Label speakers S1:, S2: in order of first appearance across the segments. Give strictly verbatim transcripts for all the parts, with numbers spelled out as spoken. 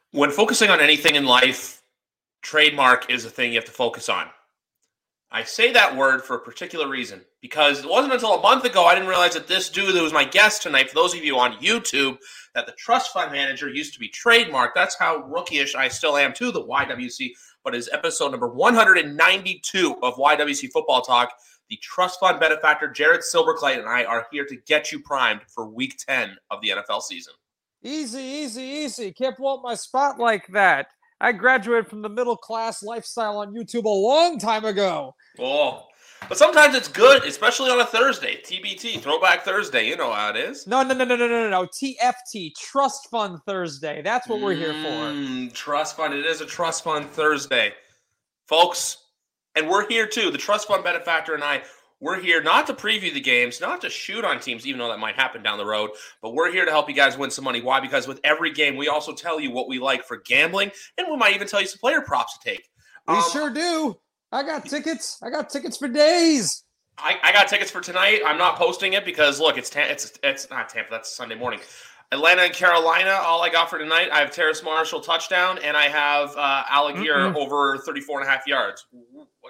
S1: When focusing on anything in life, trademark is a thing you have to focus on. I say that word for a particular reason because it wasn't until a month ago I didn't realize that this dude that was my guest tonight, for those of you on YouTube, that the trust fund manager used to be trademark. That's how rookie-ish I still am to the Y W C, but it's episode number one hundred ninety-two of Y W C Football Talk. The trust fund benefactor, Jared Silverclay, and I are here to get you primed for week ten of the N F L season.
S2: Easy, easy, easy. Can't blow up my spot like that. I graduated from the middle class lifestyle on YouTube a long time ago.
S1: Oh, but sometimes it's good, especially on a Thursday. T B T, Throwback Thursday. You know how it is.
S2: No, no, no, no, no, no, no. T F T, Trust Fund Thursday. That's what we're here
S1: Mm,
S2: for.
S1: Trust fund. It is a trust fund Thursday, folks. And we're here too. The trust fund benefactor and I, we're here not to preview the games, not to shoot on teams, even though that might happen down the road, but we're here to help you guys win some money. Why? Because with every game, we also tell you what we like for gambling, and we might even tell you some player props to take.
S2: We
S1: Um,
S2: sure do. I got tickets. I got tickets for days.
S1: I, I got tickets for tonight. I'm not posting it because, look, it's ta- it's it's not Tampa. That's Sunday morning. Atlanta and Carolina, all I got for tonight. I have Terrace Marshall touchdown, and I have uh, Algier
S2: Mm-mm.
S1: over thirty-four and a half yards. What?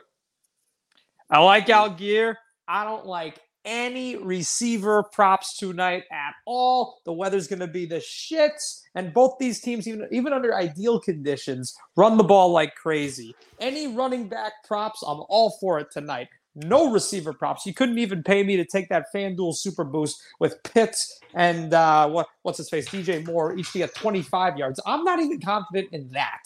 S2: I like Algier. I don't like any receiver props tonight at all. The weather's going to be the shits, and both these teams, even even under ideal conditions, run the ball like crazy. Any running back props, I'm all for it tonight. No receiver props. You couldn't even pay me to take that FanDuel Super Boost with Pitts and uh, what what's his face, D J Moore, each to get twenty-five yards. I'm not even confident in that.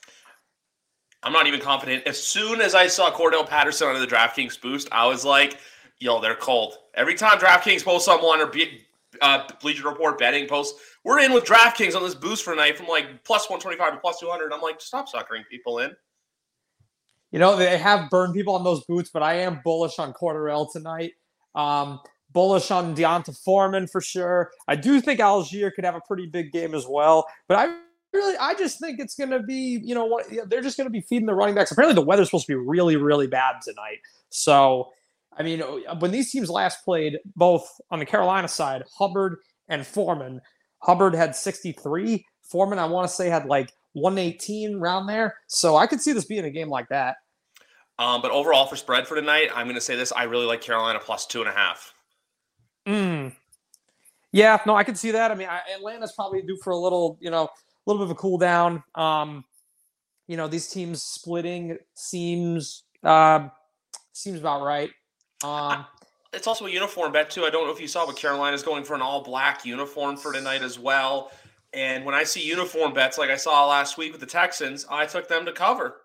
S1: I'm not even confident. As soon as I saw Cordell Patterson under the DraftKings boost, I was like, yo, they're cold. Every time DraftKings posts someone or be, uh, Bleacher Report betting posts, we're in with DraftKings on this boost for tonight from like plus one twenty-five to plus two hundred. I'm like, stop suckering people in.
S2: You know, they have burned people on those boots, but I am bullish on Cordarrelle tonight. Um, bullish on Deonta Foreman for sure. I do think Algier could have a pretty big game as well, but I really, I just think it's going to be, you know, what they're just going to be feeding the running backs. Apparently, the weather's supposed to be really, really bad tonight. So, I mean, when these teams last played, both on the Carolina side, Hubbard and Foreman, Hubbard had sixty-three. Foreman, I want to say, had like one eighteen around there. So I could see this being a game like that.
S1: Um, but overall for spread for tonight, I'm going to say this. I really like Carolina plus two and a half.
S2: Mm. Yeah, no, I can see that. I mean, I, Atlanta's probably due for a little, you know, a little bit of a cool down. Um, you know, these teams splitting seems uh, seems about right. Um,
S1: it's also a uniform bet too. I don't know if you saw, but Carolina's going for an all-black uniform for tonight as well. And when I see uniform bets, like I saw last week with the Texans, I took them to cover.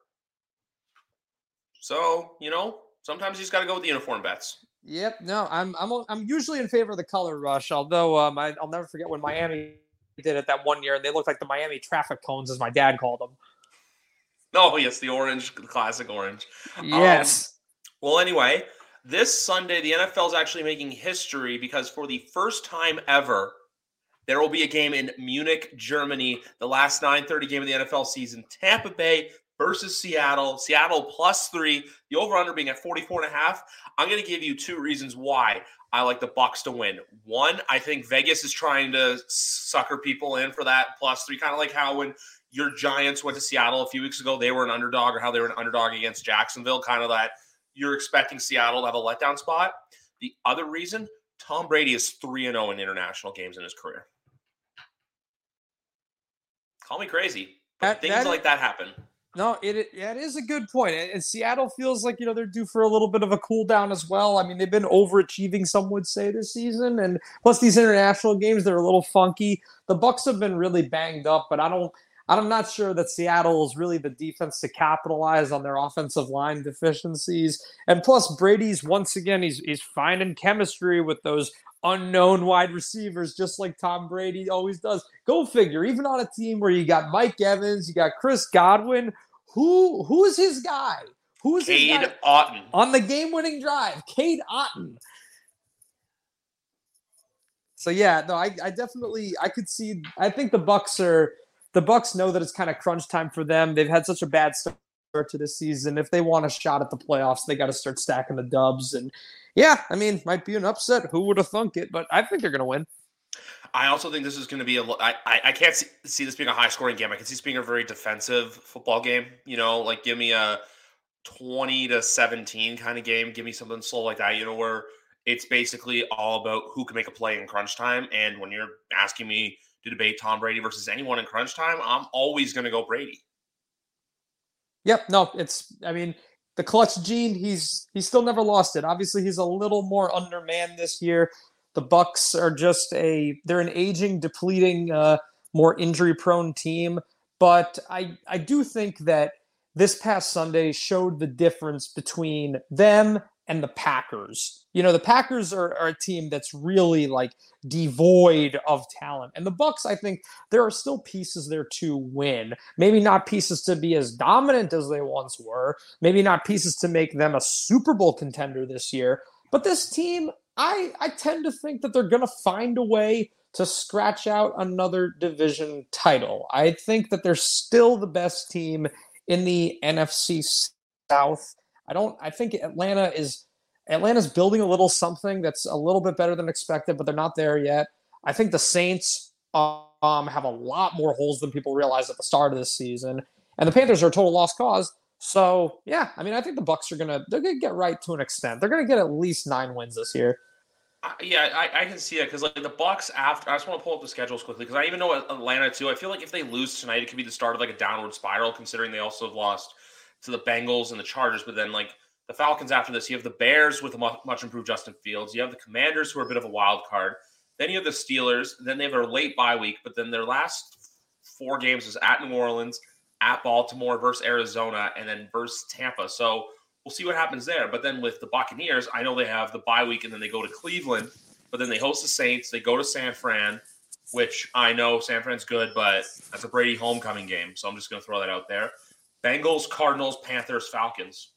S1: So, you know, sometimes you just got to go with the uniform bets.
S2: Yep. No, I'm I'm I'm usually in favor of the color rush. Although um, I, I'll never forget when Miami did it that one year, and they looked like the Miami traffic cones, as my dad called them.
S1: Oh yes, the orange, the classic orange.
S2: Yes.
S1: Um, well, anyway, this Sunday the N F L is actually making history because for the first time ever, there will be a game in Munich, Germany. The last nine thirty game of the N F L season. Tampa Bay versus Seattle. Seattle plus three. The over-under being at forty-four and a half. I'm going to give you two reasons why I like the Bucs to win. One, I think Vegas is trying to sucker people in for that plus three, kind of like how when your Giants went to Seattle a few weeks ago, they were an underdog, or how they were an underdog against Jacksonville, kind of that you're expecting Seattle to have a letdown spot. The other reason, Tom Brady is three and oh in international games in his career. Call me crazy, but
S2: That-
S1: things
S2: that-
S1: like that happen.
S2: No, it it yeah, it is a good point. And and Seattle feels like, you know, they're due for a little bit of a cool down as well. I mean, they've been overachieving, some would say, this season, and plus these international games, they're a little funky. The Bucs have been really banged up, but I don't. I'm not sure that Seattle is really the defense to capitalize on their offensive line deficiencies. And plus, Brady's once again, he's he's finding chemistry with those unknown wide receivers, just like Tom Brady always does. Go figure. Even on a team where you got Mike Evans, you got Chris Godwin, who who is his guy? Who is his
S1: Cade
S2: guy
S1: Otton.
S2: on the game-winning drive? Cade Otton. So yeah, no, I, I definitely I could see. I think the Bucs are the Bucs know that it's kind of crunch time for them. They've had such a bad start to this season. If they want a shot at the playoffs, they got to start stacking the dubs. And yeah, I mean, might be an upset. Who would have thunk it? But I think they're going to win.
S1: I also think this is going to be a. I, I I can't see, see this being a high scoring game. I can see this being a very defensive football game. You know, like give me a twenty to seventeen kind of game. Give me something slow like that. You know, where it's basically all about who can make a play in crunch time. And when you're asking me to debate Tom Brady versus anyone in crunch time, I'm always going to go Brady.
S2: Yep. No, it's. I mean, the clutch gene. He's he's still never lost it. Obviously, he's a little more undermanned this year. The Bucks are just a they're an aging, depleting, uh, more injury-prone team. But I I do think that this past Sunday showed the difference between them and the Packers. You know, the Packers are, are a team that's really like devoid of talent. And the Bucks, I think there are still pieces there to win. Maybe not pieces to be as dominant as they once were. Maybe not pieces to make them a Super Bowl contender this year. But this team, I, I tend to think that they're going to find a way to scratch out another division title. I think that they're still the best team in the N F C South. I don't. I think Atlanta is Atlanta's building a little something that's a little bit better than expected, but they're not there yet. I think the Saints um, have a lot more holes than people realized at the start of this season, and the Panthers are a total lost cause. So yeah, I mean, I think the Bucks are gonna they're gonna get right to an extent. They're gonna get at least nine wins this year.
S1: Uh, yeah, I, I can see it because like the Bucks after. I just want to pull up the schedules quickly because I even know Atlanta too. I feel like if they lose tonight, it could be the start of like a downward spiral. Considering they also have lost to the Bengals and the Chargers, but then like the Falcons after this, you have the Bears with a much, much improved Justin Fields. You have the Commanders who are a bit of a wild card. Then you have the Steelers. Then they have their late bye week, but then their last four games is at New Orleans, at Baltimore versus Arizona, and then versus Tampa. So we'll see what happens there. But then with the Buccaneers, I know they have the bye week and then they go to Cleveland, but then they host the Saints. They go to San Fran, which I know San Fran's good, but that's a Brady homecoming game. So I'm just going to throw that out there. Bengals, Cardinals, Panthers, Falcons.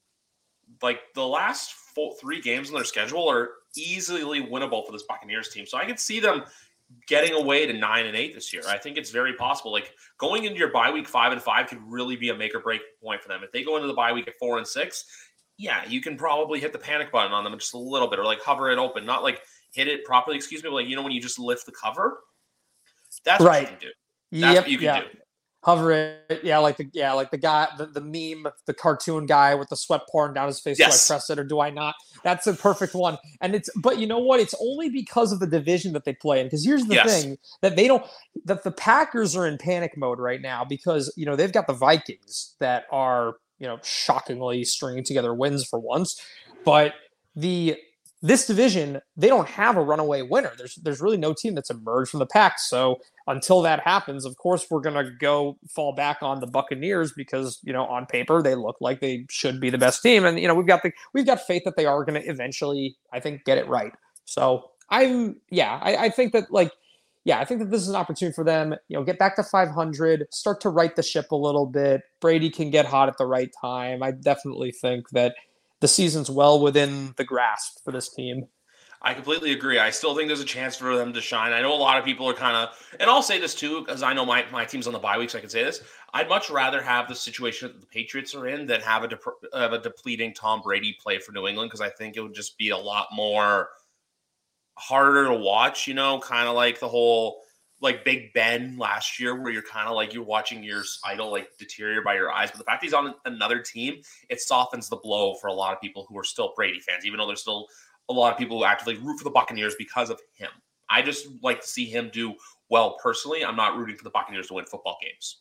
S1: Like the last four, three games on their schedule are easily winnable for this Buccaneers team. So I could see them getting away to nine and eight this year. I think it's very possible. Like going into your bye week five and five could really be a make or break point for them. If they go into the bye week at four and six, yeah, you can probably hit the panic button on them just a little bit, or like hover it open, not like hit it properly. Excuse me, but like you know when you just lift the cover, that's
S2: right.
S1: what you can do. That's
S2: yep,
S1: what you can
S2: yeah.
S1: do.
S2: Hover it, yeah, like the yeah, like the guy, the, the meme, the cartoon guy with the sweat pouring down his face.
S1: Yes.
S2: Do I press it or do I not? That's a perfect one. And it's, but you know what? It's only because of the division that they play in. Because here's the
S1: Yes.
S2: thing that they don't, that the Packers are in panic mode right now because you know they've got the Vikings that are you know shockingly stringing together wins for once, but the this division they don't have a runaway winner. There's there's really no team that's emerged from the pack. So until that happens, of course, we're going to go fall back on the Buccaneers because, you know, on paper, they look like they should be the best team. And, you know, we've got the, we've got faith that they are going to eventually, I think, get it right. So I'm, yeah, I, I think that like, yeah, I think that this is an opportunity for them, you know, get back to five hundred, start to right the ship a little bit. Brady can get hot at the right time. I definitely think that the season's well within the grasp for this team.
S1: I completely agree. I still think there's a chance for them to shine. I know a lot of people are kind of, and I'll say this too, because I know my, my team's on the bye week, so I can say this. I'd much rather have the situation that the Patriots are in than have a, de- have a depleting Tom Brady play for New England, because I think it would just be a lot more harder to watch, you know, kind of like the whole, like Big Ben last year, where you're kind of like, you're watching your idol like deteriorate by your eyes. But the fact he's on another team, it softens the blow for a lot of people who are still Brady fans, even though there's still a lot of people who actively root for the Buccaneers because of him. I just like to see him do well personally. I'm not rooting for the Buccaneers to win football games.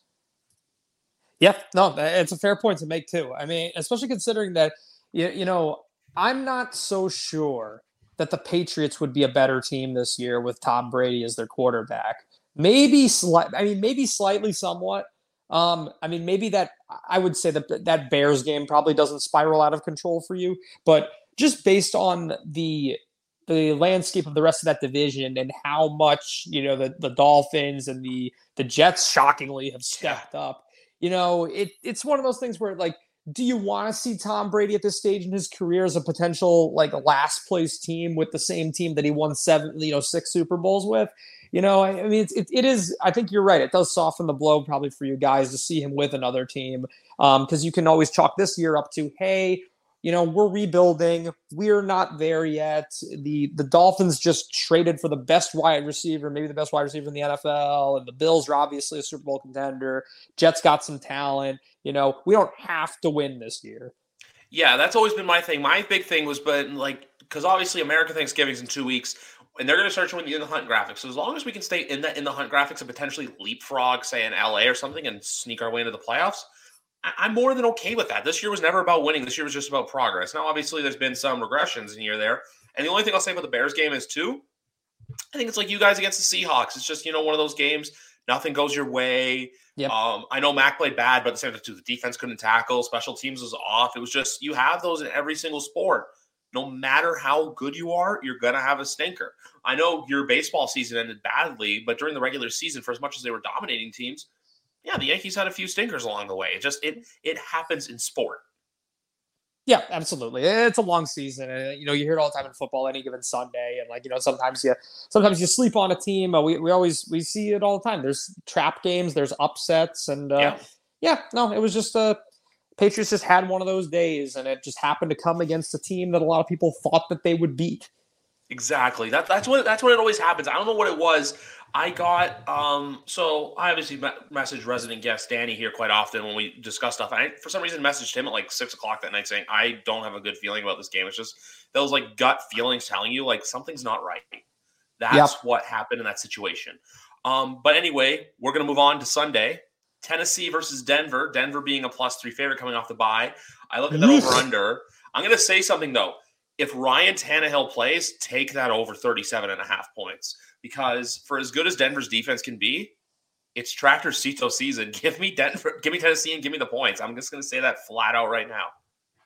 S2: Yeah, no, it's a fair point to make too. I mean, especially considering that, you, you know, I'm not so sure that the Patriots would be a better team this year with Tom Brady as their quarterback. Maybe slight, I mean, maybe slightly somewhat. Um, I mean, maybe that, I would say that that Bears game probably doesn't spiral out of control for you, but just based on the the landscape of the rest of that division and how much, you know, the, the Dolphins and the the Jets shockingly have stepped yeah. up, you know, it it's one of those things where, like, do you want to see Tom Brady at this stage in his career as a potential, like, last place team with the same team that he won seven, you know, six Super Bowls with? You know, I, I mean, it's, it, it is, I think you're right. It does soften the blow probably for you guys to see him with another team, because um, you can always chalk this year up to, hey, you know, we're rebuilding. We're not there yet. The the Dolphins just traded for the best wide receiver, maybe the best wide receiver in the N F L, and the Bills are obviously a Super Bowl contender. Jets got some talent. You know, we don't have to win this year.
S1: Yeah, that's always been my thing. My big thing was, but like, because obviously American Thanksgiving's in two weeks, and they're going to start showing the in the hunt graphics. So as long as we can stay in the in the hunt graphics and potentially leapfrog, say in L A or something, and sneak our way into the playoffs, I, I'm more than okay with that. This year was never about winning. This year was just about progress. Now, obviously, there's been some regressions in here there, and the only thing I'll say about the Bears game is too, I think it's like you guys against the Seahawks. It's just, you know, one of those games. Nothing goes your way.
S2: Yep.
S1: Um, I know Mac played bad, but at the same time, too, the defense couldn't tackle. Special teams was off. It was just, you have those in every single sport. No matter how good you are, you're going to have a stinker. I know your baseball season ended badly, but during the regular season, for as much as they were dominating teams, yeah, the Yankees had a few stinkers along the way. It just, it it happens in sport.
S2: Yeah, absolutely. It's a long season, and you know you hear it all the time in football. Any given Sunday, and like you know, sometimes you sometimes you sleep on a team. Uh, we we always we see it all the time. There's trap games, there's upsets, and uh, yeah. yeah, no, it was just uh, Patriots just had one of those days, and it just happened to come against a team that a lot of people thought that they would beat.
S1: Exactly. That that's what that's what it always happens. I don't know what it was. I got um. So I obviously me- message resident guest Danny here quite often when we discuss stuff. I for some reason messaged him at like six o'clock that night saying I don't have a good feeling about this game. It's just those like gut feelings telling you like something's not right. That's yep. what happened in that situation. Um. But anyway, we're gonna move on to Sunday. Tennessee versus Denver. Denver being a plus three favorite coming off the bye. I look at that over under. I'm gonna say something though. If Ryan Tannehill plays, take that over thirty-seven and a half points. Because for as good as Denver's defense can be, it's Tractor Cito season. Give me Denver, give me Tennessee, and give me the points. I'm just going to say that flat out right now.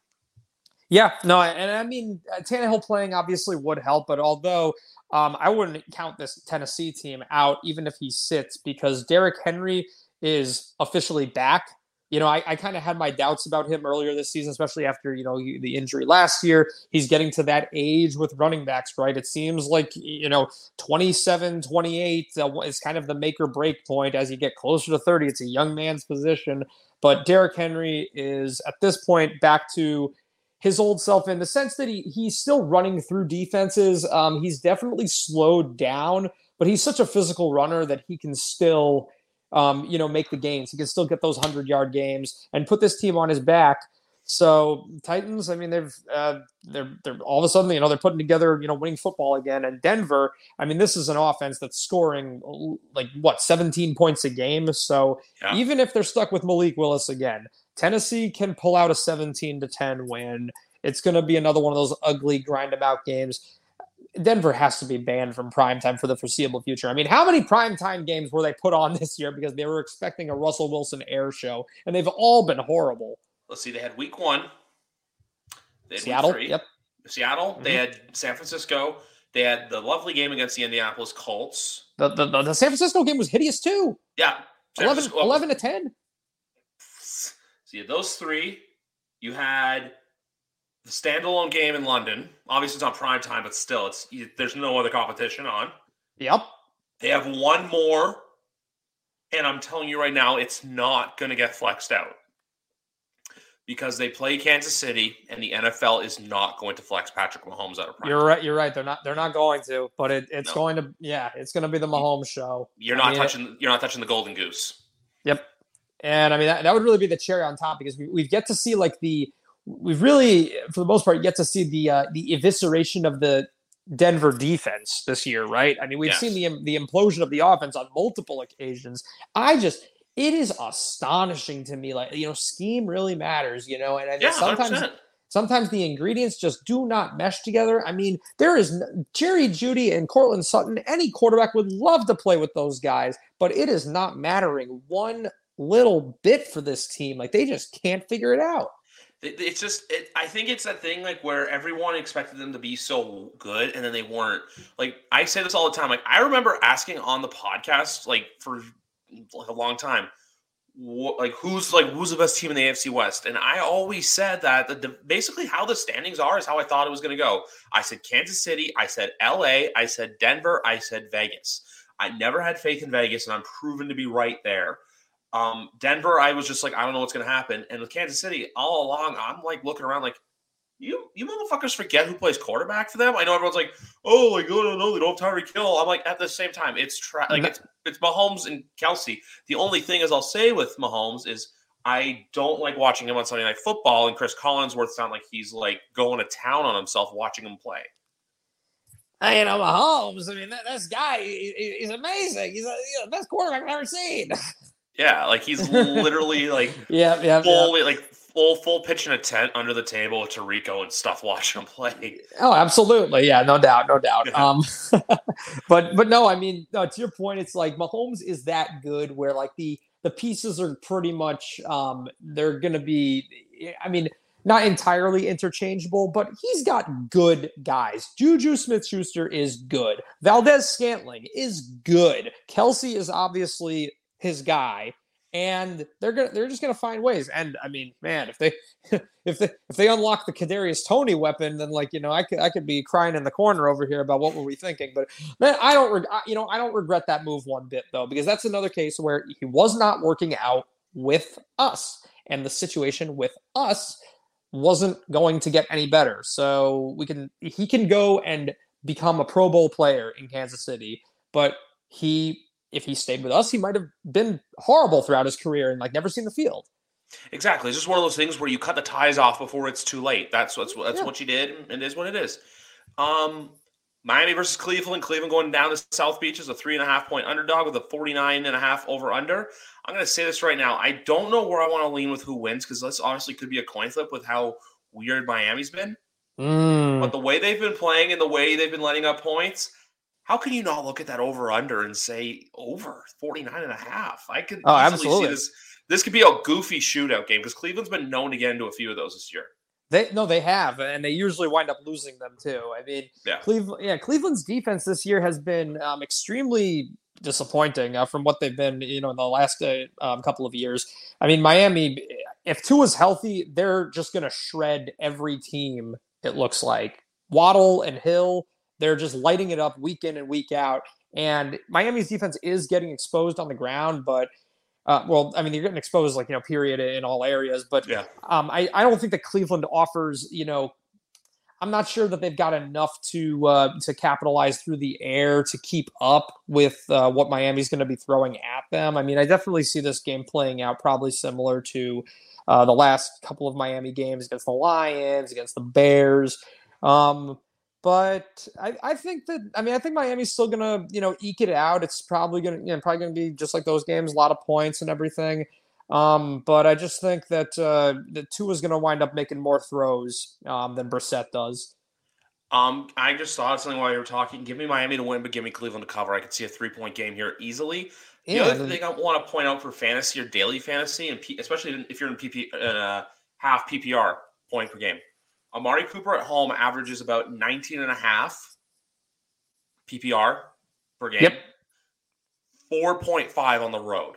S2: Yeah, no, and I mean, Tannehill playing obviously would help, but although um, I wouldn't count this Tennessee team out, even if he sits, because Derrick Henry is officially back. You know, I, I kind of had my doubts about him earlier this season, especially after, you know, the injury last year. He's getting to that age with running backs, right? It seems like, you know, twenty-seven, twenty-eight uh, is kind of the make or break point. As you get closer to thirty, it's a young man's position. But Derrick Henry is, at this point, back to his old self in the sense that he he's still running through defenses. Um, he's definitely slowed down, but he's such a physical runner that he can still – Um, you know, make the games. He can still get those hundred-yard games and put this team on his back. So Titans, I mean, they've uh, they're they're all of a sudden, you know, they're putting together, you know, winning football again. And Denver, I mean, this is an offense that's scoring like what seventeen points a game. So yeah. Even if they're stuck with Malik Willis again, Tennessee can pull out a seventeen to ten win. It's going to be another one of those ugly grind them out games. Denver has to be banned from primetime for the foreseeable future. I mean, how many primetime games were they put on this year because they were expecting a Russell Wilson air show, and they've all been horrible.
S1: Let's see. They had week one. They had
S2: Seattle,
S1: week three.
S2: Yep.
S1: Seattle.
S2: Mm-hmm.
S1: They had San Francisco. They had the lovely game against the Indianapolis Colts.
S2: The the, the, the San Francisco game was hideous too.
S1: Yeah.
S2: eleven, eleven to ten.
S1: So you had those three. You had the standalone game in London. Obviously, it's on prime time, but still, it's there's no other competition on.
S2: Yep.
S1: They have one more, and I'm telling you right now, it's not going to get flexed out because they play Kansas City, and the N F L is not going to flex Patrick Mahomes out of prime.
S2: You're right. You're right. They're not. They're not going to. But it, it's
S1: No.
S2: going to. Yeah, it's going to be the Mahomes show.
S1: You're
S2: I
S1: not
S2: mean,
S1: touching. You're not touching the golden goose.
S2: Yep. And I mean that, that would really be the cherry on top because we, we've yet to see like the. We've really, for the most part, yet to see the uh, the evisceration of the Denver defense this year, right? I mean, we've
S1: yes.
S2: seen the the implosion of the offense on multiple occasions. I just, it is astonishing to me, like you know, scheme really matters, you know, and, and
S1: yeah,
S2: sometimes. one hundred percent. Sometimes the ingredients just do not mesh together. I mean, there is no, Jerry Jeudy and Cortland Sutton. Any quarterback would love to play with those guys, but it is not mattering one little bit for this team. Like they just can't figure it out.
S1: It's just, it, I think it's that thing like where everyone expected them to be so good and then they weren't. Like I say this all the time. Like I remember asking on the podcast, like for like a long time, what, like who's like who's the best team in the A F C West? And I always said that the, the basically how the standings are is how I thought it was going to go. I said Kansas City, I said L A, I said Denver, I said Vegas. I never had faith in Vegas, and I'm proven to be right there. Um, Denver, I was just like, I don't know what's going to happen. And with Kansas City, all along, I'm like looking around like, You you motherfuckers forget who plays quarterback for them. I know everyone's like, oh, like oh no, no, they don't have Tyreek Hill. I'm like, at the same time, it's tra- like it's it's Mahomes and Kelsey. The only thing is, I'll say with Mahomes is I don't like watching him on Sunday Night Football, and Chris Collinsworth sound like he's like going to town on himself watching him play.
S2: I, you know, Mahomes. I mean, that, this guy, he, he's amazing. He's a, he's the best quarterback I've ever seen.
S1: Yeah, like he's literally like
S2: yeah, yeah,
S1: full
S2: yeah.
S1: like full full pitch in a tent under the table with Tirico and stuff watching him play.
S2: Oh, absolutely. Yeah, no doubt, no doubt. um, but but no, I mean, no, to your point, it's like Mahomes is that good where like the the pieces are pretty much um, they're going to be. I mean. Not entirely interchangeable, but he's got good guys. Juju Smith-Schuster is good. Valdez-Scantling is good. Kelsey is obviously his guy, and they're gonna they're just gonna find ways. And I mean, man, if they if they if they unlock the Kadarius Toney weapon, then like you know, I could I could be crying in the corner over here about what were we thinking. But man, I don't reg- you know I don't regret that move one bit though, because that's another case where he was not working out with us, and the situation with us wasn't going to get any better. So we can he can go and become a Pro Bowl player in Kansas City, but he if he stayed with us, he might have been horrible throughout his career and like never seen the field.
S1: Exactly. It's just one of those things where you cut the ties off before it's too late. That's what's that's
S2: Yeah.
S1: what you did, and it is what it is. Um Miami versus Cleveland. Cleveland going down to South Beach is a three and a half point underdog with a forty-nine and a half over under. I'm going to say this right now. I don't know where I want to lean with who wins because this honestly could be a coin flip with how weird Miami's been.
S2: Mm.
S1: But the way they've been playing and the way they've been letting up points, how can you not look at that over under and say over forty-nine and a half? I could
S2: Oh,
S1: easily
S2: absolutely.
S1: see this. This could be a goofy shootout game because Cleveland's been known to get into a few of those this year.
S2: They no, they have, and they usually wind up losing them too. I mean,
S1: yeah,
S2: Cleveland, yeah, Cleveland's defense this year has been um, extremely disappointing uh, from what they've been, you know, in the last uh, um, couple of years. I mean, Miami, if Tua's healthy, they're just going to shred every team. It looks like Waddle and Hill, they're just lighting it up week in and week out. And Miami's defense is getting exposed on the ground, but. Uh, well, I mean, you're getting exposed, like, you know, period in all areas. But
S1: yeah.
S2: um, I, I don't think that Cleveland offers, you know, I'm not sure that they've got enough to uh, to capitalize through the air to keep up with uh, what Miami's going to be throwing at them. I mean, I definitely see this game playing out probably similar to uh, the last couple of Miami games against the Lions, against the Bears. Um But I, I think that I mean I think Miami's still gonna you know eke it out. It's probably gonna you know probably gonna be just like those games, a lot of points and everything. Um, but I just think that uh, that Tua's gonna wind up making more throws um, than Brissett does.
S1: Um, I just thought something while you were talking. Give me Miami to win, but give me Cleveland to cover. I could see a three point game here easily. The
S2: Yeah,
S1: other thing I want to point out for fantasy or daily fantasy, and P, especially if you're in P P uh, half P P R point per game. Amari Cooper at home averages about nineteen and a half P P R per game.
S2: Yep.
S1: four point five on the road.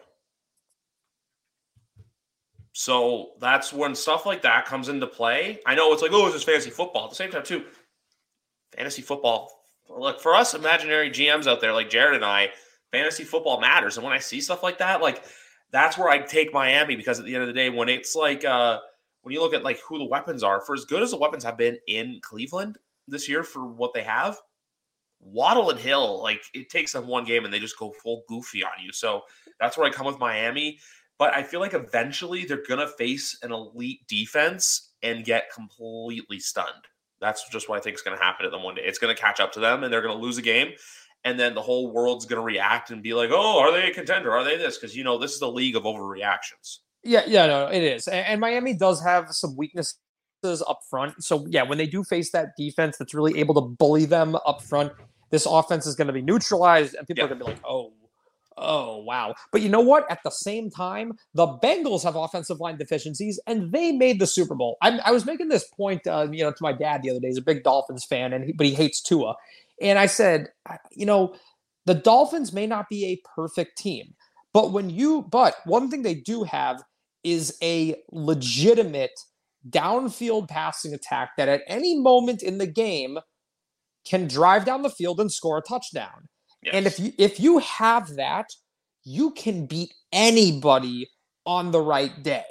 S1: So that's when stuff like that comes into play. I know it's like, oh, it's just fantasy football. At the same time, too, fantasy football. Look, for us imaginary G Ms out there like Jared and I, fantasy football matters. And when I see stuff like that, like that's where I take Miami because at the end of the day, when it's like uh, – when you look at like who the weapons are, for as good as the weapons have been in Cleveland this year for what they have, Waddle and Hill, like it takes them one game and they just go full goofy on you. So that's where I come with Miami. But I feel like eventually they're going to face an elite defense and get completely stunned. That's just what I think is going to happen to them one day. It's going to catch up to them and they're going to lose a game. And then the whole world's going to react and be like, oh, are they a contender? Are they this? Because, you know, this is the league of overreactions.
S2: Yeah, yeah, no, it is. And, and Miami does have some weaknesses up front. So, yeah, when they do face that defense that's really able to bully them up front, this offense is going to be neutralized and people
S1: Yeah.
S2: are going to be like, oh, oh, wow. But you know what? At the same time, the Bengals have offensive line deficiencies and they made the Super Bowl. I, I was making this point, uh, you know, to my dad the other day. He's a big Dolphins fan, and he, but he hates Tua. And I said, you know, the Dolphins may not be a perfect team, but when you, but one thing they do have is a legitimate downfield passing attack that at any moment in the game can drive down the field and score a touchdown.
S1: Yes.
S2: And if you if you have that, you can beat anybody on the right day.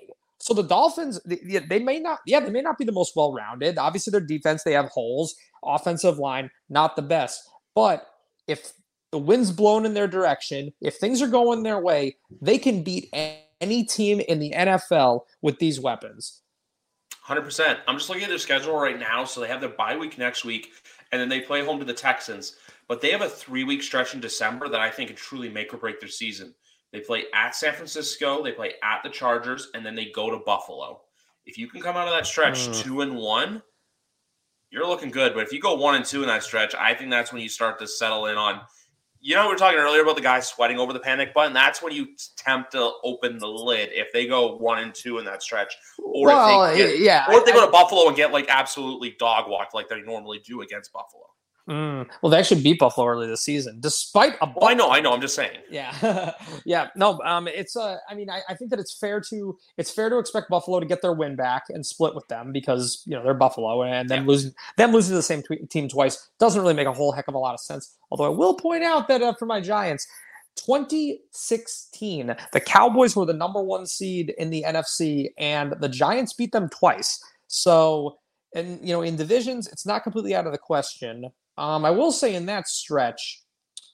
S2: So the Dolphins, they, they may not, yeah, they may not be the most well-rounded. Obviously, their defense, they have holes. Offensive line, not the best. But if the wind's blown in their direction, if things are going their way, they can beat any team in the N F L with these weapons.
S1: one hundred percent. I'm just looking at their schedule right now. So they have their bye week next week, and then they play home to the Texans. But they have a three-week stretch in December that I think can truly make or break their season. They play at San Francisco, they play at the Chargers, and then they go to Buffalo. If you can come out of that stretch mm. two and one, you're looking good. But if you go one and two in that stretch, I think that's when you start to settle in on. You know, we were talking earlier about the guys sweating over the panic button. That's when you attempt to open the lid if they go one and two in that stretch, or
S2: well,
S1: if they get,
S2: yeah,
S1: or if they
S2: I,
S1: go to
S2: I,
S1: Buffalo and get like absolutely dog walked like they normally do against Buffalo.
S2: Mm, well, they actually beat Buffalo early this season, despite a.
S1: Oh, I know, I know. I'm just saying.
S2: Yeah, yeah. No, um, it's. Uh, I mean, I, I think that it's fair to it's fair to expect Buffalo to get their win back and split with them because you know they're Buffalo, and then yeah. losing them losing to the same t- team twice doesn't really make a whole heck of a lot of sense. Although I will point out that uh, for my Giants, twenty sixteen, the Cowboys were the number one seed in the N F C, and the Giants beat them twice. So, and you know, in divisions, it's not completely out of the question. Um, I will say in that stretch,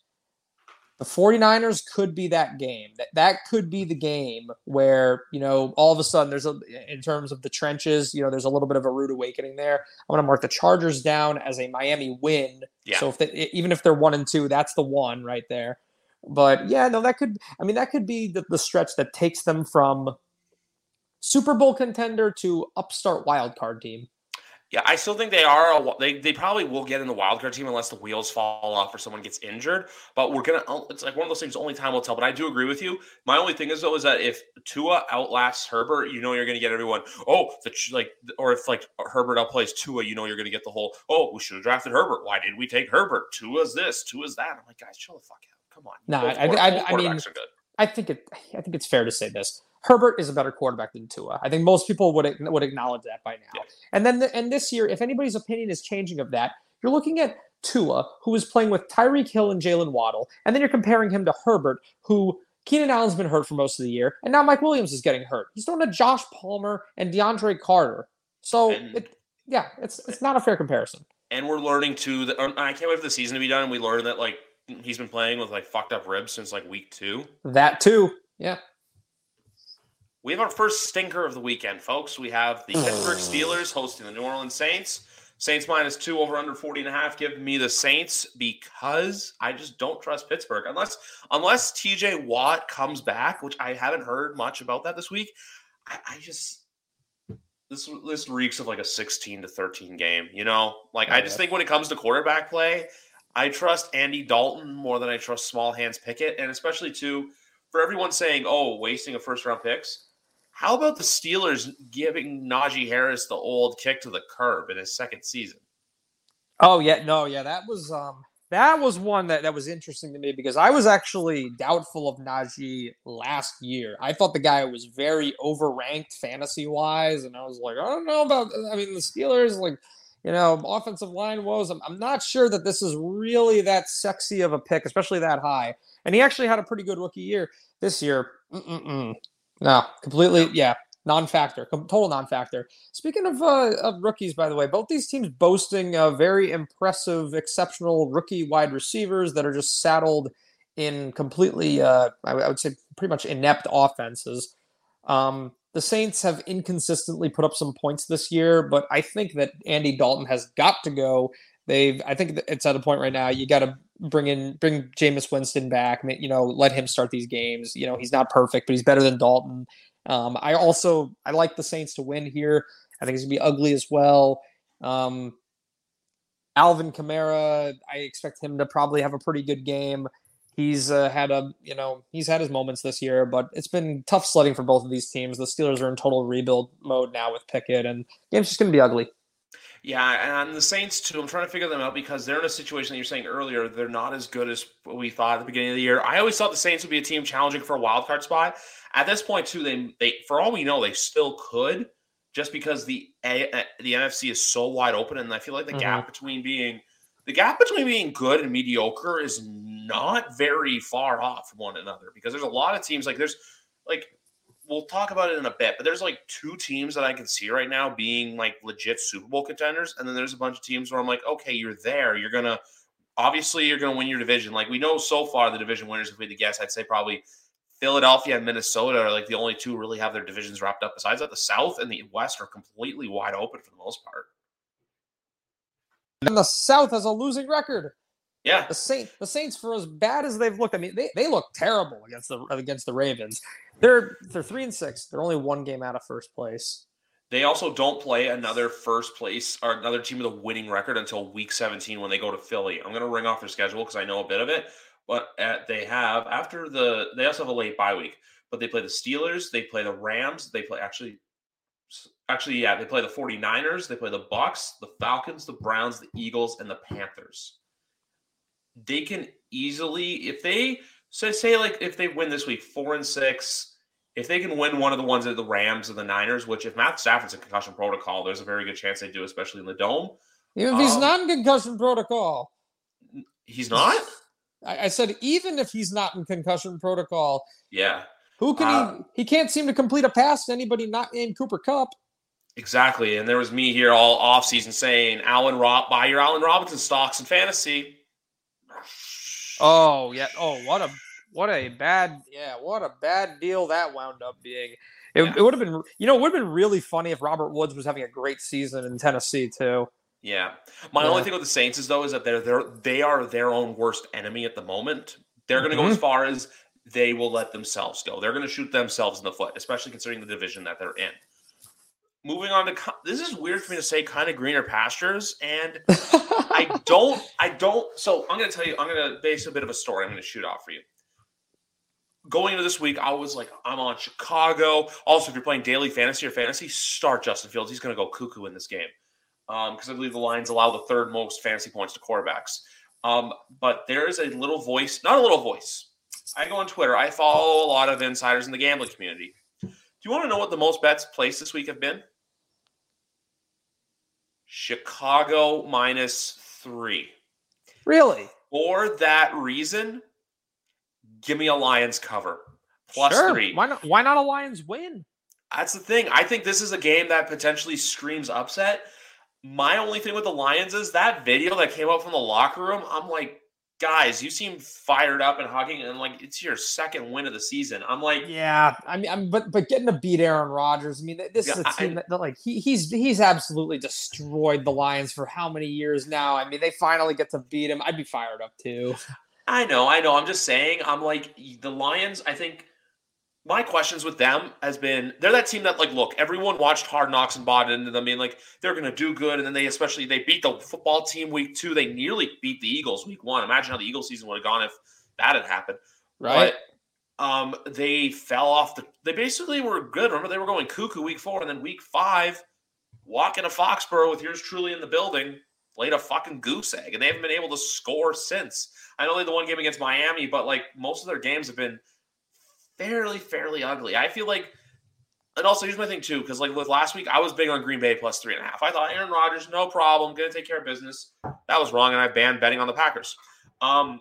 S2: the 49ers could be that game. That that could be the game where, you know, all of a sudden there's a, in terms of the trenches, you know, there's a little bit of a rude awakening there. I'm going to mark the Chargers down as a Miami win. Yeah. So if they, even if they're one and two, that's the one right there. But yeah, no, that could, I mean, that could be the, the stretch that takes them from Super Bowl contender to upstart wildcard team.
S1: Yeah, I still think they are. A, they they probably will get in the wildcard team unless the wheels fall off or someone gets injured. But we're gonna. It's like one of those things. Only time will tell. But I do agree with you. My only thing is though is that if Tua outlasts Herbert, you know you're gonna get everyone. Oh, the like, or if like Herbert outplays Tua, you know you're gonna get the whole. Oh, we should have drafted Herbert. Why did we take Herbert? Tua's this. Tua's that. I'm like, guys, chill the fuck out. Come on.
S2: No, I, I, I, I mean, I think it. I think it's fair to say this. Herbert is a better quarterback than Tua. I think most people would would acknowledge that by now. Yeah. And then the, and this year, if anybody's opinion is changing of that, you're looking at Tua, who is playing with Tyreek Hill and Jalen Waddle, and then you're comparing him to Herbert, who Keenan Allen's been hurt for most of the year, and now Mike Williams is getting hurt. He's throwing to Josh Palmer and DeAndre Carter. So, and, it, yeah, it's it's not a fair comparison.
S1: And we're learning too that I can't wait for the season to be done. And we learned that like he's been playing with like fucked up ribs since like week two.
S2: That too, yeah.
S1: We have our first stinker of the weekend, folks. We have the Pittsburgh Steelers hosting the New Orleans Saints. Saints minus two over under forty and a half. Give me the Saints because I just don't trust Pittsburgh. Unless unless T J Watt comes back, which I haven't heard much about that this week. I, I just this this reeks of like a sixteen to thirteen game, you know? Like I just think when it comes to quarterback play, I trust Andy Dalton more than I trust Small Hands Pickett, and especially too for everyone saying, "Oh, wasting a first round picks." How about the Steelers giving Najee Harris the old kick to the curb in his second season?
S2: Oh yeah, no, yeah, that was um, that was one that, that was interesting to me because I was actually doubtful of Najee last year. I thought the guy was very overranked fantasy wise, and I was like, I don't know about. I mean, the Steelers, like, you know, offensive line woes. I'm, I'm not sure that this is really that sexy of a pick, especially that high. And he actually had a pretty good rookie year this year. Mm-mm-mm. No, completely, yeah, non-factor, total non-factor. Speaking of, uh, of rookies, by the way, both these teams boasting uh, very impressive, exceptional rookie wide receivers that are just saddled in completely, uh, I, I would say, pretty much inept offenses. Um, the Saints have inconsistently put up some points this year, but I think that Andy Dalton has got to go. They've, I think it's at a point right now you got to bring in, bring Jameis Winston back. You know, let him start these games. You know, he's not perfect, but he's better than Dalton. Um, I also I like the Saints to win here. I think it's gonna be ugly as well. Um, Alvin Kamara, I expect him to probably have a pretty good game. He's uh, had a, you know, he's had his moments this year, but it's been tough sledding for both of these teams. The Steelers are in total rebuild mode now with Pickett, and the game's just gonna be ugly.
S1: Yeah, and the Saints, too, I'm trying to figure them out because they're in a situation that you're saying earlier, they're not as good as we thought at the beginning of the year. I always thought the Saints would be a team challenging for a wild card spot. At this point, too, they, they for all we know, they still could just because the a, the N F C is so wide open, and I feel like the mm-hmm. gap between being the gap between being good and mediocre is not very far off from one another because there's a lot of teams like there's like we'll talk about it in a bit, but there's like two teams that I can see right now being like legit Super Bowl contenders. And then there's a bunch of teams where I'm like, okay, you're there. You're going to, obviously you're going to win your division. Like we know so far the division winners, if we had to guess, I'd say probably Philadelphia and Minnesota are like the only two who really have their divisions wrapped up. Besides that, the South and the West are completely wide open for the most part.
S2: And the South has a losing record.
S1: Yeah,
S2: the Saints. The Saints, for as bad as they've looked, I mean, they, they look terrible against the against the Ravens. They're they're three and six. They're only one game out of first place.
S1: They also don't play another first place or another team with a winning record until week seventeen when they go to Philly. I'm going to ring off their schedule because I know a bit of it. But uh, they have after the they also have a late bye week. But they play the Steelers. They play the Rams. They play actually. Actually, yeah, they play the 49ers. They play the Bucks, the Falcons, the Browns, the Eagles, and the Panthers. They can easily, if they so say like if they win this week, four and six, if they can win one of the ones at the Rams or the Niners, which if Matt Stafford's in concussion protocol, there's a very good chance they do, especially in the dome.
S2: Even if he's um, not in concussion protocol.
S1: He's not?
S2: I, I said even if he's not in concussion protocol.
S1: Yeah.
S2: Who can uh, he? He can't seem to complete a pass to anybody not named Cooper Kupp.
S1: Exactly, and there was me here all offseason saying, Allen Rob, buy your Allen Robinson stocks in fantasy.
S2: Oh yeah! Oh, what a what a bad yeah! What a bad deal that wound up being. It,
S1: yeah.
S2: it would have been you know it would have been really funny if Robert Woods was having a great season in Tennessee too.
S1: Yeah, my yeah. only thing with the Saints is though is that they're they're they are their own worst enemy at the moment. They're going to mm-hmm. go as far as they will let themselves go. They're going to shoot themselves in the foot, especially considering the division that they're in. Moving on to this is weird for me to say, kind of greener pastures, and I don't, I don't. So I'm going to tell you, I'm going to base a bit of a story. I'm going to shoot off for you. Going into this week, I was like, I'm on Chicago. Also, if you're playing daily fantasy or fantasy, start Justin Fields. He's going to go cuckoo in this game because um, I believe the Lions allow the third most fantasy points to quarterbacks. Um, but there is a little voice, not a little voice. I go on Twitter. I follow a lot of insiders in the gambling community. Do you want to know what the most bets placed this week have been? Chicago minus three.
S2: Really?
S1: For that reason, give me a Lions cover. Plus
S2: sure.
S1: three.
S2: Why not, why not a Lions win?
S1: That's the thing. I think this is a game that potentially screams upset. My only thing with the Lions is that video that came out from the locker room. I'm like, guys, you seem fired up and hugging, and like it's your second win of the season. I'm like,
S2: yeah, I mean, I'm, but but getting to beat Aaron Rodgers, I mean, this yeah, is a team I, that, that like he, he's he's absolutely destroyed the Lions for how many years now? I mean, they finally get to beat him. I'd be fired up too.
S1: I know, I know. I'm just saying. I'm like the Lions. I think my questions with them has been they're that team that like look, everyone watched Hard Knocks and bought into them being like they're going to do good, and then they especially they beat the football team week two. They nearly beat the Eagles week one. Imagine how the Eagles season would have gone if that had happened.
S2: Right.
S1: But um, they fell off the. They basically were good. Remember, they were going cuckoo week four, and then week five, walking to Foxborough with yours truly in the building, laid a fucking goose egg, and they haven't been able to score since. I know they had the one game against Miami, but like most of their games have been fairly, fairly ugly. I feel like, and also here's my thing too, because like with last week, I was big on Green Bay plus three and a half. I thought Aaron Rodgers, no problem, gonna take care of business. That was wrong, and I banned betting on the Packers. Um,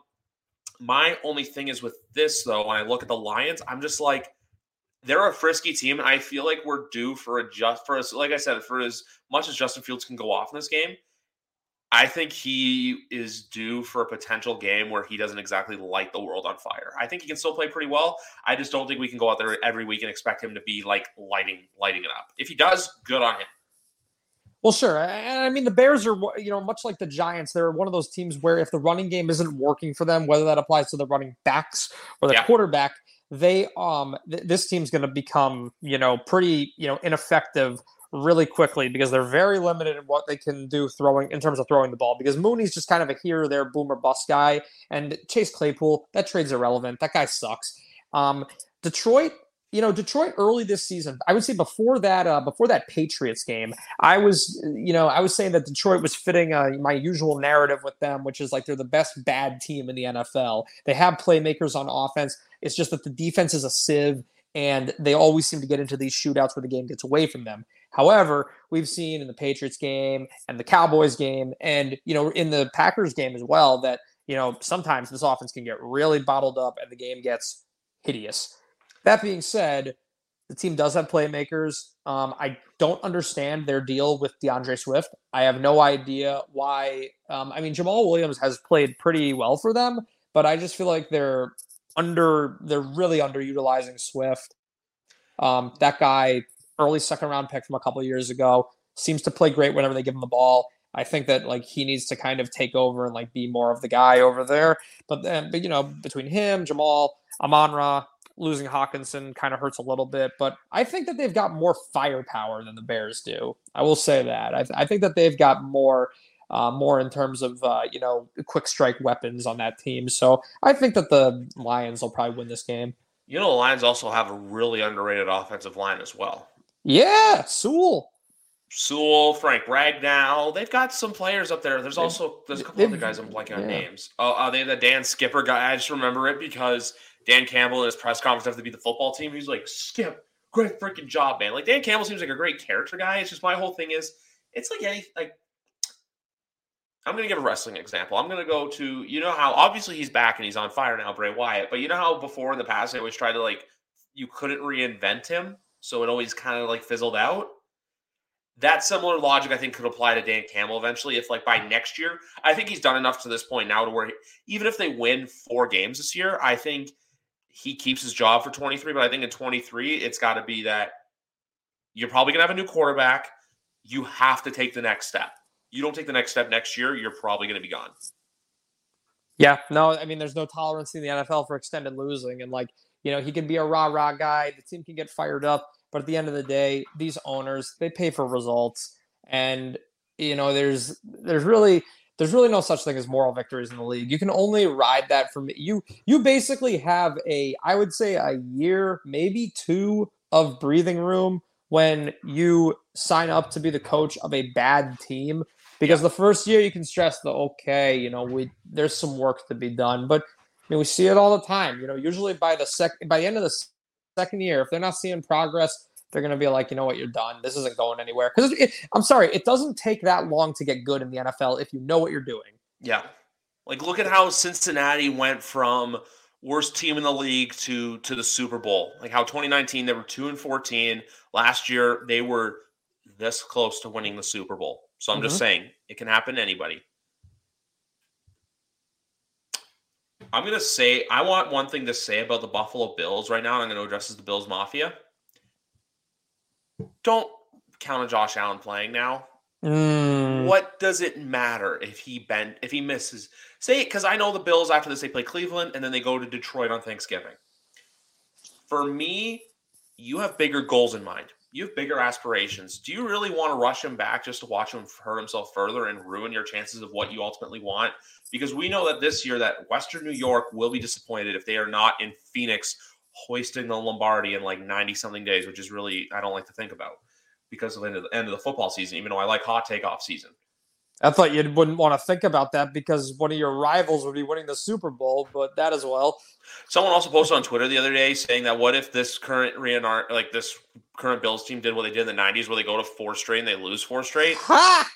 S1: my only thing is with this though, when I look at the Lions, I'm just like, they're a frisky team, and I feel like we're due for a just for as like I said, for as much as Justin Fields can go off in this game. I think he is due for a potential game where he doesn't exactly light the world on fire. I think he can still play pretty well. I just don't think we can go out there every week and expect him to be like lighting lighting it up. If he does, good on him.
S2: Well, sure. And I mean, the Bears are, you know, much like the Giants, they're one of those teams where if the running game isn't working for them, whether that applies to the running backs or the yeah. quarterback, they um th- this team's going to become, you know, pretty, you know, ineffective really quickly because they're very limited in what they can do throwing in terms of throwing the ball because Mooney's just kind of a here or there boomer bust guy, and Chase Claypool, that trade's irrelevant. That guy sucks. Um, Detroit, you know, Detroit early this season, I would say before that, uh, before that Patriots game, I was, you know, I was saying that Detroit was fitting uh, my usual narrative with them, which is like they're the best bad team in the N F L. They have playmakers on offense. It's just that the defense is a sieve, and they always seem to get into these shootouts where the game gets away from them. However, we've seen in the Patriots game and the Cowboys game and, you know, in the Packers game as well that, you know, sometimes this offense can get really bottled up and the game gets hideous. That being said, The team does have playmakers. Um, I don't understand their deal with DeAndre Swift. I have no idea why. Um, I mean, Jamal Williams has played pretty well for them, but I just feel like they're under, they're really underutilizing Swift. Um, that guy, early second round pick from a couple of years ago, seems to play great whenever they give him the ball. I think that like he needs to kind of take over and like be more of the guy over there. But then, but you know, between him, Jamal, Amon-Ra, losing Hawkinson kind of hurts a little bit. But I think that they've got more firepower than the Bears do. I will say that. I, I think that they've got more. Uh, more in terms of uh, you know quick strike weapons on that team. So I think that the Lions will probably win this game.
S1: You know, the Lions also have a really underrated offensive line as well.
S2: Yeah, Sewell.
S1: Sewell, Frank Ragnow. They've got some players up there. There's also there's a couple other guys I'm blanking on yeah. names. Oh, uh, they have the Dan Skipper guy. I just remember it because Dan Campbell in his press conference after to beat the football team. He's like, Skip, great freaking job, man. Like Dan Campbell seems like a great character guy. It's just my whole thing is it's like any like I'm going to give a wrestling example. I'm going to go to, you know how, obviously he's back and he's on fire now, Bray Wyatt, but you know how before in the past they always tried to, like, you couldn't reinvent him, so it always kind of, like, fizzled out? That similar logic, I think, could apply to Dan Campbell eventually if, like, by next year, I think he's done enough to this point now to where, he, even if they win four games this year, I think he keeps his job for twenty-three, but I think in twenty-three, it's got to be that you're probably going to have a new quarterback. You have to take the next step. You don't take the next step next year, you're probably going to be gone.
S2: Yeah, no, I mean, there's no tolerance in the N F L for extended losing. And, like, you know, he can be a rah-rah guy. The team can get fired up. But at the end of the day, these owners, they pay for results. And, you know, there's there's really there's really no such thing as moral victories in the league. You can only ride that from you. You basically have a, I would say, a year, maybe two of breathing room when you sign up to be the coach of a bad team. Because the first year you can stress the, okay, you know, we there's some work to be done. But I mean, we see it all the time. You know, usually by the sec- by the end of the second year, if they're not seeing progress, they're going to be like, you know what, you're done. This isn't going anywhere. Because I'm sorry, it doesn't take that long to get good in the N F L if you know what you're doing.
S1: Yeah. Like, look at how Cincinnati went from worst team in the league to to the Super Bowl. Like how twenty nineteen, they were two and fourteen. Last year, they were this close to winning the Super Bowl. So I'm mm-hmm. just saying, it can happen to anybody. I'm going to say, I want one thing to say about the Buffalo Bills right now, and I'm going to address as the Bills Mafia. Don't count on Josh Allen playing now.
S2: Mm.
S1: What does it matter if he bend, if he misses? Say it, because I know the Bills, after this, they play Cleveland, and then they go to Detroit on Thanksgiving. For me, you have bigger goals in mind. You have bigger aspirations. Do you really want to rush him back just to watch him hurt himself further and ruin your chances of what you ultimately want? Because we know that this year that Western New York will be disappointed if they are not in Phoenix hoisting the Lombardi in like ninety-something days, which is really, I don't like to think about because of the end of the, end of the football season, even though I like hot take off season.
S2: I thought you wouldn't want to think about that because one of your rivals would be winning the Super Bowl, but that as well.
S1: Someone also posted on Twitter the other day saying that what if this current reenact, like this current Bills team did what they did in the nineties where they go to four straight and they lose four straight?
S2: Ha!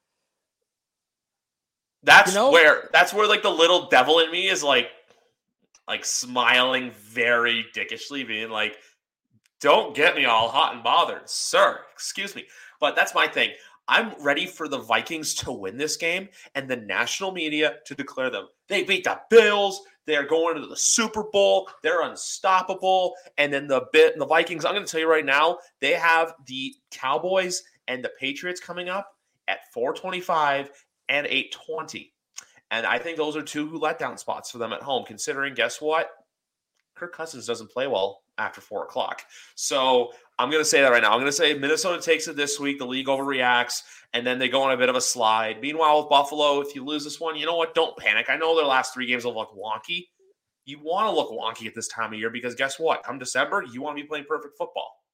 S1: That's
S2: you know,
S1: where that's where like the little devil in me is like like smiling very dickishly, being like, don't get me all hot and bothered, sir. Excuse me. But that's my thing. I'm ready for the Vikings to win this game and the national media to declare them. They beat the Bills. They're going to the Super Bowl. They're unstoppable. And then the bit the Vikings, I'm going to tell you right now, they have the Cowboys and the Patriots coming up at four twenty-five and eight twenty. And I think those are two letdown spots for them at home, considering, guess what? Kirk Cousins doesn't play well after four o'clock. So I'm going to say that right now. I'm going to say Minnesota takes it this week. The league overreacts, and then they go on a bit of a slide. Meanwhile, with Buffalo, if you lose this one, you know what? Don't panic. I know their last three games will look wonky. You want to look wonky at this time of year because guess what? Come December, you want to be playing perfect football.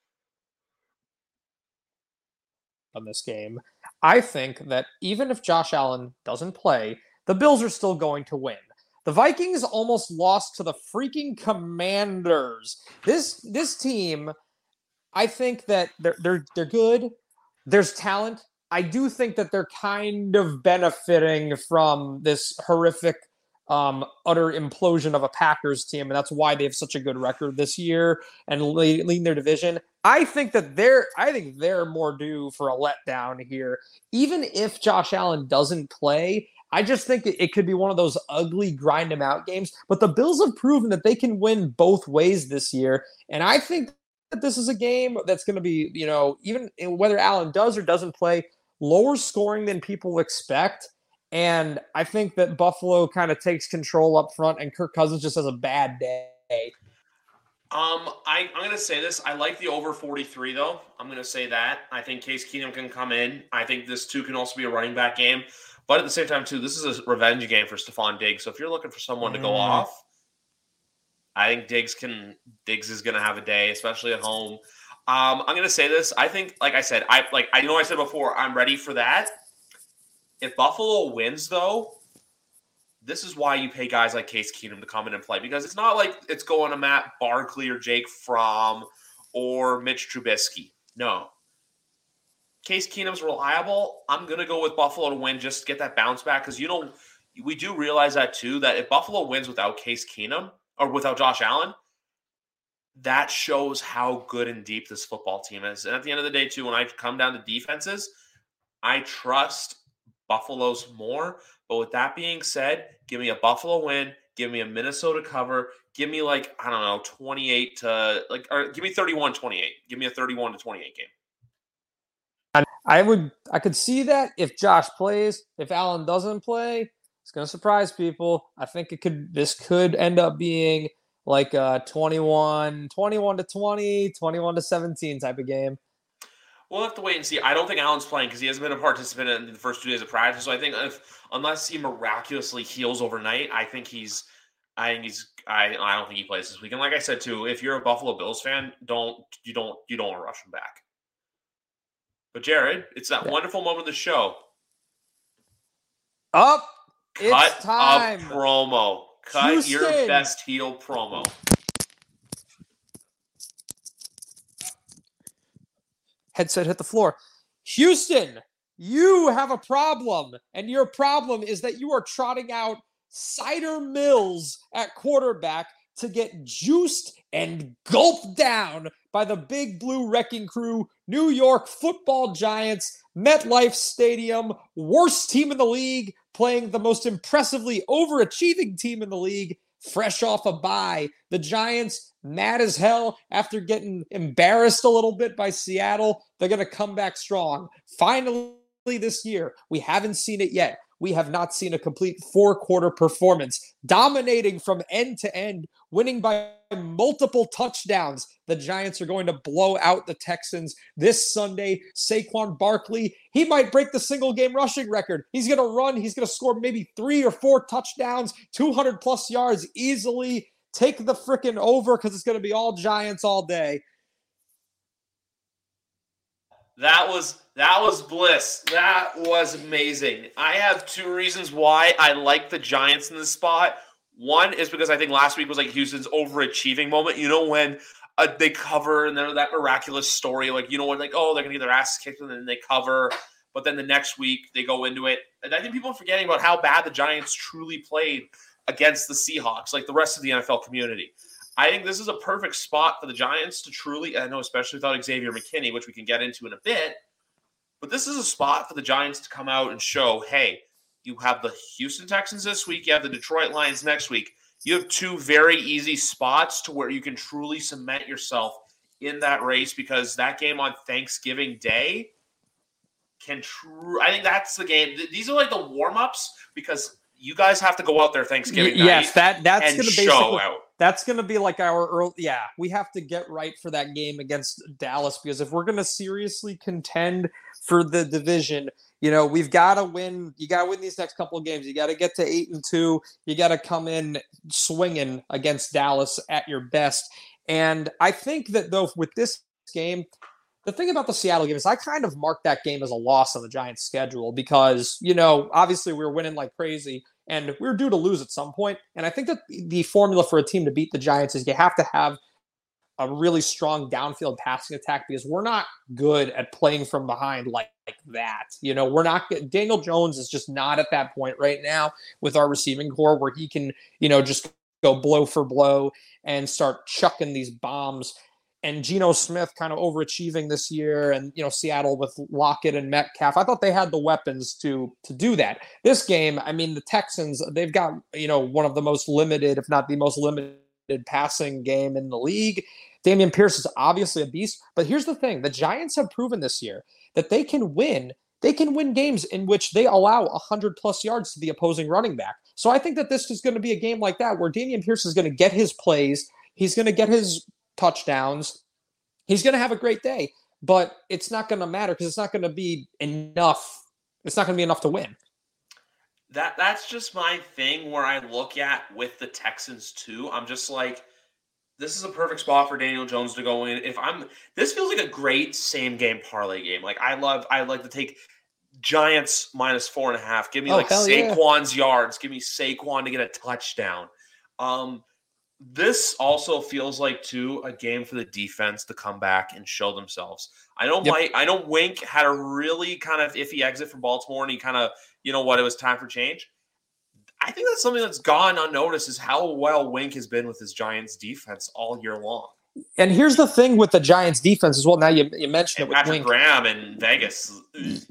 S2: On this game, I think that even if Josh Allen doesn't play, the Bills are still going to win. The Vikings almost lost to the freaking Commanders. This this team, I think that they're they're they're good. There's talent. I do think that they're kind of benefiting from this horrific um, utter implosion of a Packers team, and that's why they have such a good record this year and lead, leading their division. I think that they're I think they're more due for a letdown here. Even if Josh Allen doesn't play, I just think it could be one of those ugly grind them out games. But the Bills have proven that they can win both ways this year. And I think that this is a game that's going to be, you know, even whether Allen does or doesn't play, lower scoring than people expect. And I think that Buffalo kind of takes control up front and Kirk Cousins just has a bad day.
S1: Um, I, I'm going to say this. I like the over forty-three, though. I'm going to say that. I think Case Keenum can come in. I think this, too, can also be a running back game. But at the same time, too, this is a revenge game for Stephon Diggs. So if you're looking for someone to go mm. off, I think Diggs can. Diggs is going to have a day, especially at home. Um, I'm going to say this. I think, like I said, I like I know I said before, I'm ready for that. If Buffalo wins, though, this is why you pay guys like Case Keenum to come in and play, because it's not like it's going to Matt Barkley or Jake Fromm or Mitch Trubisky. No. Case Keenum's reliable. I'm going to go with Buffalo to win just to get that bounce back, because, you know, we do realize that, too, that if Buffalo wins without Case Keenum or without Josh Allen, that shows how good and deep this football team is. And at the end of the day, too, when I come down to defenses, I trust Buffalo's more. But with that being said, give me a Buffalo win, give me a Minnesota cover, give me like, I don't know, twenty-eight to like, or give me thirty-one twenty-eight. Give me a thirty-one to twenty-eight game.
S2: And I would, I could see that if Josh plays. If Allen doesn't play, it's going to surprise people. I think it could, this could end up being like a twenty-one, twenty-one to twenty, twenty-one to seventeen type of game.
S1: We'll have to wait and see. I don't think Allen's playing because he hasn't been a participant in the first two days of practice. So I think if, unless he miraculously heals overnight, I think he's, I think he's, I, I don't think he plays this week. And like I said too, if you're a Buffalo Bills fan, don't you don't you don't want to rush him back. But Jared, it's that yeah. wonderful moment of the show.
S2: Up,
S1: Cut
S2: it's time.
S1: A promo. Cut Houston. Your best heel promo.
S2: Headset hit the floor. Houston, you have a problem, and your problem is that you are trotting out Cider Mills at quarterback to get juiced and gulped down by the Big Blue Wrecking Crew, New York Football Giants, MetLife Stadium, worst team in the league, playing the most impressively overachieving team in the league, fresh off a bye. The Giants, mad as hell after getting embarrassed a little bit by Seattle. They're going to come back strong. Finally this year, we haven't seen it yet. We have not seen a complete four-quarter performance, dominating from end to end, winning by multiple touchdowns. The Giants are going to blow out the Texans this Sunday. Saquon Barkley, he might break the single-game rushing record. He's going to run. He's going to score maybe three or four touchdowns, two hundred plus yards easily. Take the freaking over because it's going to be all Giants all day.
S1: That was that was bliss. That was amazing. I have two reasons why I like the Giants in this spot. One is because I think last week was like Houston's overachieving moment. You know, when uh, they cover and they're that miraculous story, like, you know, when like, oh, they're going to get their asses kicked and then they cover. But then the next week they go into it. And I think people are forgetting about how bad the Giants truly played against the Seahawks, like the rest of the N F L community. I think this is a perfect spot for the Giants to truly, I know especially without Xavier McKinney, which we can get into in a bit, but this is a spot for the Giants to come out and show, hey, you have the Houston Texans this week, you have the Detroit Lions next week. You have two very easy spots to where you can truly cement yourself in that race, because that game on Thanksgiving Day can true. I think that's the game. These are like the warm-ups, because you guys have to go out there Thanksgiving night.
S2: Yes, that that's
S1: going
S2: to
S1: show out.
S2: That's going to be like our early, yeah, we have to get right for that game against Dallas, because if we're going to seriously contend for the division, you know, we've got to win. You got to win these next couple of games. You got to get to eight and two. You got to come in swinging against Dallas at your best. And I think that, though, with this game, the thing about the Seattle game is I kind of marked that game as a loss on the Giants' schedule because, you know, obviously we were winning like crazy and we were due to lose at some point. And I think that the formula for a team to beat the Giants is you have to have a really strong downfield passing attack because we're not good at playing from behind like, like that. You know, we're not Daniel Jones is just not at that point right now with our receiving core where he can, you know, just go blow for blow and start chucking these bombs. And Geno Smith kind of overachieving this year, and you know Seattle with Lockett and Metcalf. I thought they had the weapons to to do that. This game, I mean, the Texans, they've got you know one of the most limited, if not the most limited, passing game in the league. Dameon Pierce is obviously a beast, but here's the thing: the Giants have proven this year that they can win. They can win games in which they allow one hundred plus yards to the opposing running back. So I think that this is going to be a game like that where Dameon Pierce is going to get his plays. He's going to get his touchdowns. He's going to have a great day, but it's not going to matter because it's not going to be enough. It's not going to be enough to win.
S1: That that's just my thing where I look at with the Texans too. I'm just like, this is a perfect spot for Daniel Jones to go in. If I'm, this feels like a great same game parlay game. Like I love, I like to take Giants minus four and a half. Give me oh, like Saquon's yeah. yards. Give me Saquon to get a touchdown. Um, This also feels like, too, a game for the defense to come back and show themselves. I know yep. Mike, I know Wink had a really kind of iffy exit from Baltimore, and he kind of, you know what, it was time for change. I think that's something that's gone unnoticed is how well Wink has been with his Giants defense all year long.
S2: And here's the thing with the Giants defense as well. Now you, you mentioned
S1: and
S2: it with
S1: Patrick
S2: Wink.
S1: Graham in Vegas.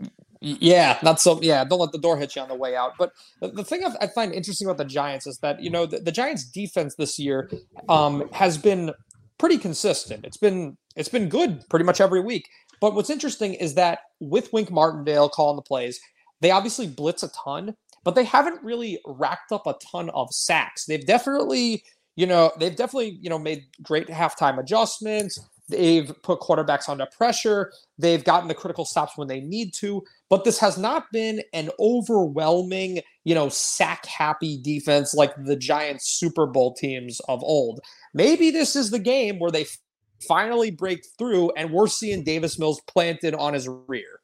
S2: Yeah, not so. Yeah, don't let the door hit you on the way out. But the, the thing I find interesting about the Giants is that you know the, the Giants' defense this year um, has been pretty consistent. It's been it's been good pretty much every week. But what's interesting is that with Wink Martindale calling the plays, they obviously blitz a ton, but they haven't really racked up a ton of sacks. They've definitely, you know, they've definitely you know made great halftime adjustments. They've put quarterbacks under pressure. They've gotten the critical stops when they need to. But this has not been an overwhelming, you know, sack-happy defense like the Giants Super Bowl teams of old. Maybe this is the game where they finally break through and we're seeing Davis Mills planted on his rear.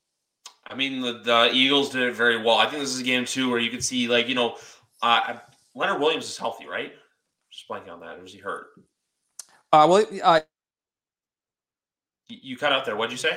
S1: I mean, the, the Eagles did it very well. I think this is a game, too, where you could see, like, you know, uh, Leonard Williams is healthy, right? Just blanking on that. Or is he hurt?
S2: Uh, well, uh,
S1: You cut out there. What'd you say?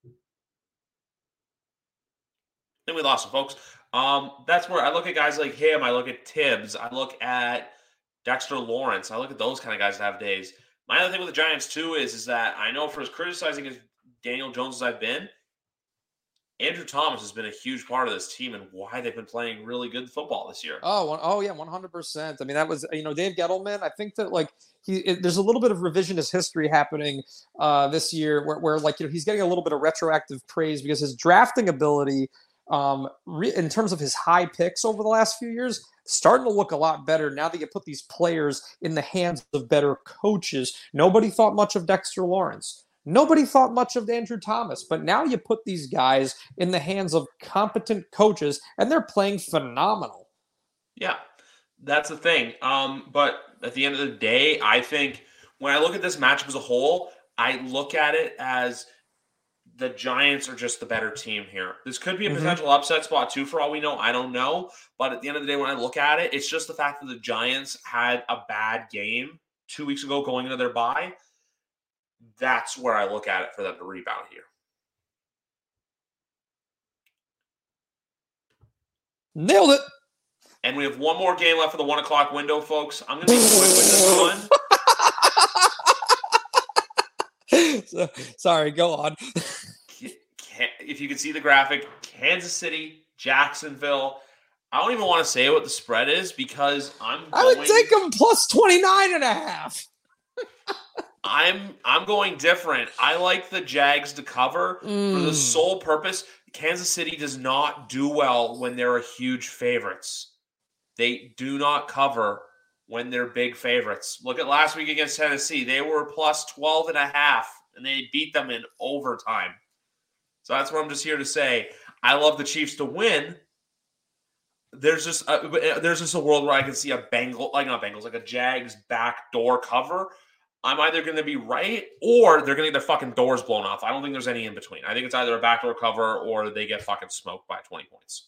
S1: I think we lost him, folks. Um, that's where I look at guys like him. I look at Tibbs. I look at Dexter Lawrence. I look at those kind of guys that have days. My other thing with the Giants, too, is, is that I know for as criticizing as Daniel Jones as I've been, Andrew Thomas has been a huge part of this team and why they've been playing really good football this year.
S2: Oh, oh yeah, one hundred percent. I mean, that was, you know, Dave Gettleman. I think that, like, he it, there's a little bit of revisionist history happening uh, this year where, where, like, you know, he's getting a little bit of retroactive praise because his drafting ability, um, re- in terms of his high picks over the last few years, starting to look a lot better now that you put these players in the hands of better coaches. Nobody thought much of Dexter Lawrence. Nobody thought much of Andrew Thomas, but now you put these guys in the hands of competent coaches, and they're playing phenomenal.
S1: Yeah, that's the thing. Um, but at the end of the day, I think when I look at this matchup as a whole, I look at it as the Giants are just the better team here. This could be a potential mm-hmm. upset spot, too, for all we know. I don't know. But at the end of the day, when I look at it, it's just the fact that the Giants had a bad game two weeks ago going into their bye. That's where I look at it for them to rebound here.
S2: Nailed it.
S1: And we have one more game left for the one o'clock window, folks. I'm going to be quick with
S2: this one. Sorry, go on.
S1: If you can see the graphic, Kansas City, Jacksonville. I don't even want to say what the spread is because I'm going...
S2: I would take them plus twenty-nine and a half.
S1: I'm I'm going different. I like the Jags to cover mm. for the sole purpose. Kansas City does not do well when they're huge favorites. They do not cover when they're big favorites. Look at last week against Tennessee. They were plus twelve and a half, and they beat them in overtime. So that's what I'm just here to say. I love the Chiefs to win. There's just a, there's just a world where I can see a Bengal, like not Bengals, like a Jags backdoor cover. I'm either going to be right or they're going to get their fucking doors blown off. I don't think there's any in between. I think it's either a backdoor cover or they get fucking smoked by twenty points.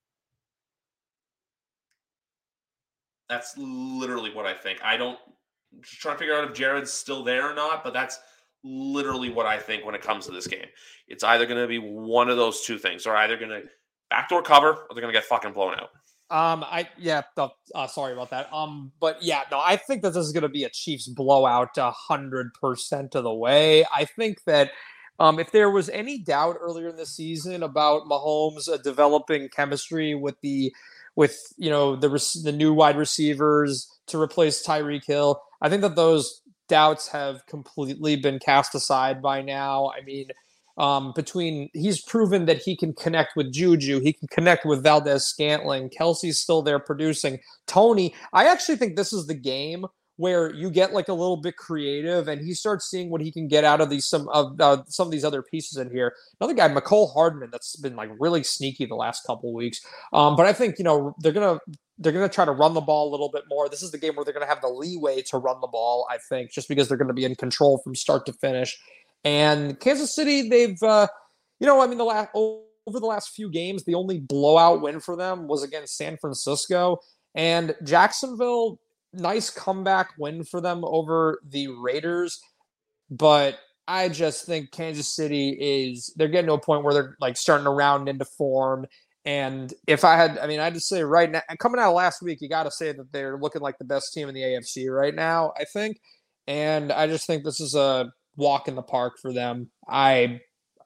S1: That's literally what I think. I don't Just trying to figure out if Jared's still there or not, but that's literally what I think when it comes to this game. It's either going to be one of those two things. They're either going to backdoor cover or they're going to get fucking blown out.
S2: Um, I yeah, uh, sorry about that. Um, but yeah, no, I think that this is going to be a Chiefs blowout a hundred percent of the way. I think that um, if there was any doubt earlier in the season about Mahomes uh, developing chemistry with the with you know the the new wide receivers to replace Tyreek Hill, I think that those doubts have completely been cast aside by now. I mean. Um, between he's proven that he can connect with Juju, he can connect with Valdez-Scantling. Kelsey's still there producing. Tony, I actually think this is the game where you get like a little bit creative, and he starts seeing what he can get out of these some of uh, some of these other pieces in here. Another guy, McCole Hardman, that's been like really sneaky the last couple of weeks. Um, but I think you know they're gonna they're gonna try to run the ball a little bit more. This is the game where they're gonna have the leeway to run the ball. I think just because they're gonna be in control from start to finish. And Kansas City, they've, uh, you know, I mean, the last over the last few games, the only blowout win for them was against San Francisco. And Jacksonville, nice comeback win for them over the Raiders. But I just think Kansas City is, they're getting to a point where they're like starting to round into form. And if I had, I mean, I just say right now, coming out of last week, you got to say that they're looking like the best team in the A F C right now, I think. And I just think this is a walk in the park for them. I,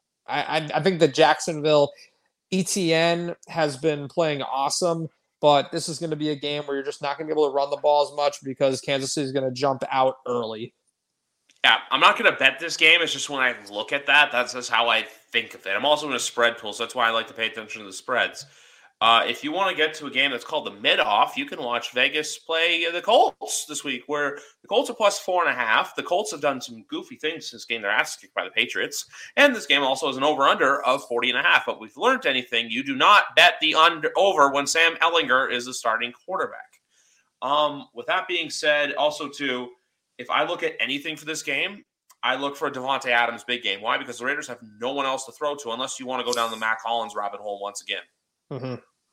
S2: I, I think that Jacksonville E T N has been playing awesome, but this is going to be a game where you're just not going to be able to run the ball as much because Kansas City is going to jump out early.
S1: Yeah, I'm not going to bet this game. It's just when I look at that, that's just how I think of it. I'm also in a spread pool, so that's why I like to pay attention to the spreads. Uh, if you want to get to a game that's called the mid-off, you can watch Vegas play the Colts this week, where the Colts are plus four and a half. The Colts have done some goofy things since getting their ass kicked by the Patriots. And this game also has an over-under of forty and a half. But if we've learned anything, you do not bet the under over when Sam Ehlinger is the starting quarterback. Um, with that being said, also, too, if I look at anything for this game, I look for a Davante Adams big game. Why? Because the Raiders have no one else to throw to unless you want to go down the Mac Hollins rabbit hole once again.
S2: Mm-hmm.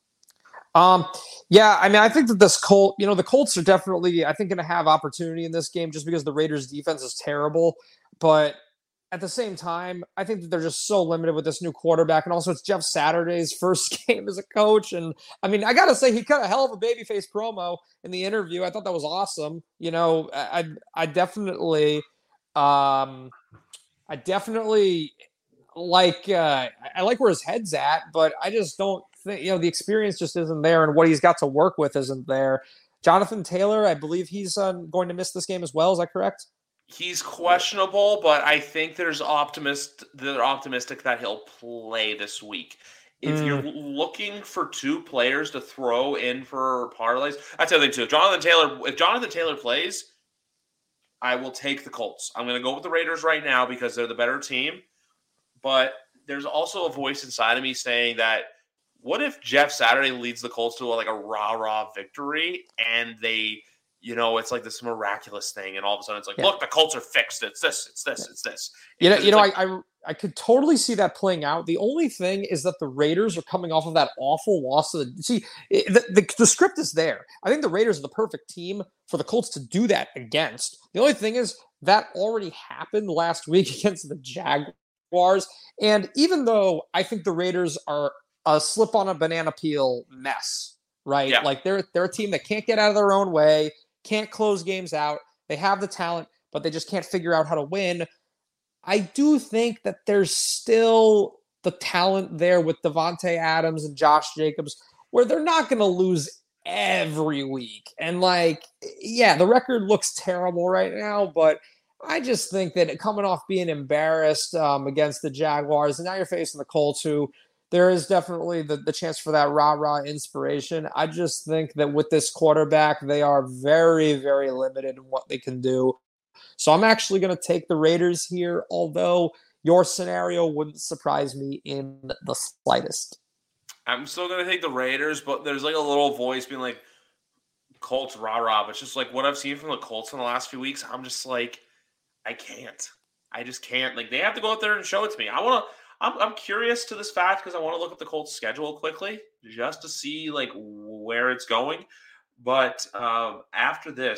S2: Um, yeah, I mean, I think that this Colt, you know, the Colts are definitely, I think, going to have opportunity in this game just because the Raiders' defense is terrible. But at the same time, I think that they're just so limited with this new quarterback. And also, it's Jeff Saturday's first game as a coach. And I mean, I got to say, he cut a hell of a babyface promo in the interview. I thought that was awesome. You know, I, I definitely, um, I definitely like, uh, I like where his head's at, but I just don't think, you know, the experience just isn't there, and what he's got to work with isn't there. Jonathan Taylor, I believe he's uh, going to miss this game as well. Is that correct?
S1: He's questionable, but I think there's optimist. They're optimistic that he'll play this week. If mm. you're looking for two players to throw in for parlays, that's the other thing too. Jonathan Taylor, if Jonathan Taylor plays, I will take the Colts. I'm going to go with the Raiders right now because they're the better team. But there's also a voice inside of me saying that, what if Jeff Saturday leads the Colts to a, like a rah-rah victory and they, you know, it's like this miraculous thing, and all of a sudden it's like, yeah. look, the Colts are fixed. It's this, it's this, it's this.
S2: You know, you know, like, I, I I could totally see that playing out. The only thing is that the Raiders are coming off of that awful loss to the see it, the, the the script is there. I think the Raiders are the perfect team for the Colts to do that against. The only thing is that already happened last week against the Jaguars, and even though I think the Raiders are a slip on a banana peel mess, right? Yeah. Like they're they're a team that can't get out of their own way, can't close games out. They have the talent, but they just can't figure out how to win. I do think that there's still the talent there with Davante Adams and Josh Jacobs, where they're not going to lose every week. And like, yeah, the record looks terrible right now, but I just think that coming off being embarrassed um, against the Jaguars, and now you're facing the Colts, who there is definitely the, the chance for that rah-rah inspiration. I just think that with this quarterback, they are very, very limited in what they can do. So I'm actually going to take the Raiders here, although your scenario wouldn't surprise me in the slightest.
S1: I'm still going to take the Raiders, but there's like a little voice being like, Colts rah-rah. But it's just like what I've seen from the Colts in the last few weeks, I'm just like, I can't. I just can't. Like, they have to go out there and show it to me. I want to. I'm, I'm curious to this fact because I want to look at the Colts schedule quickly just to see like where it's going. But um, after this,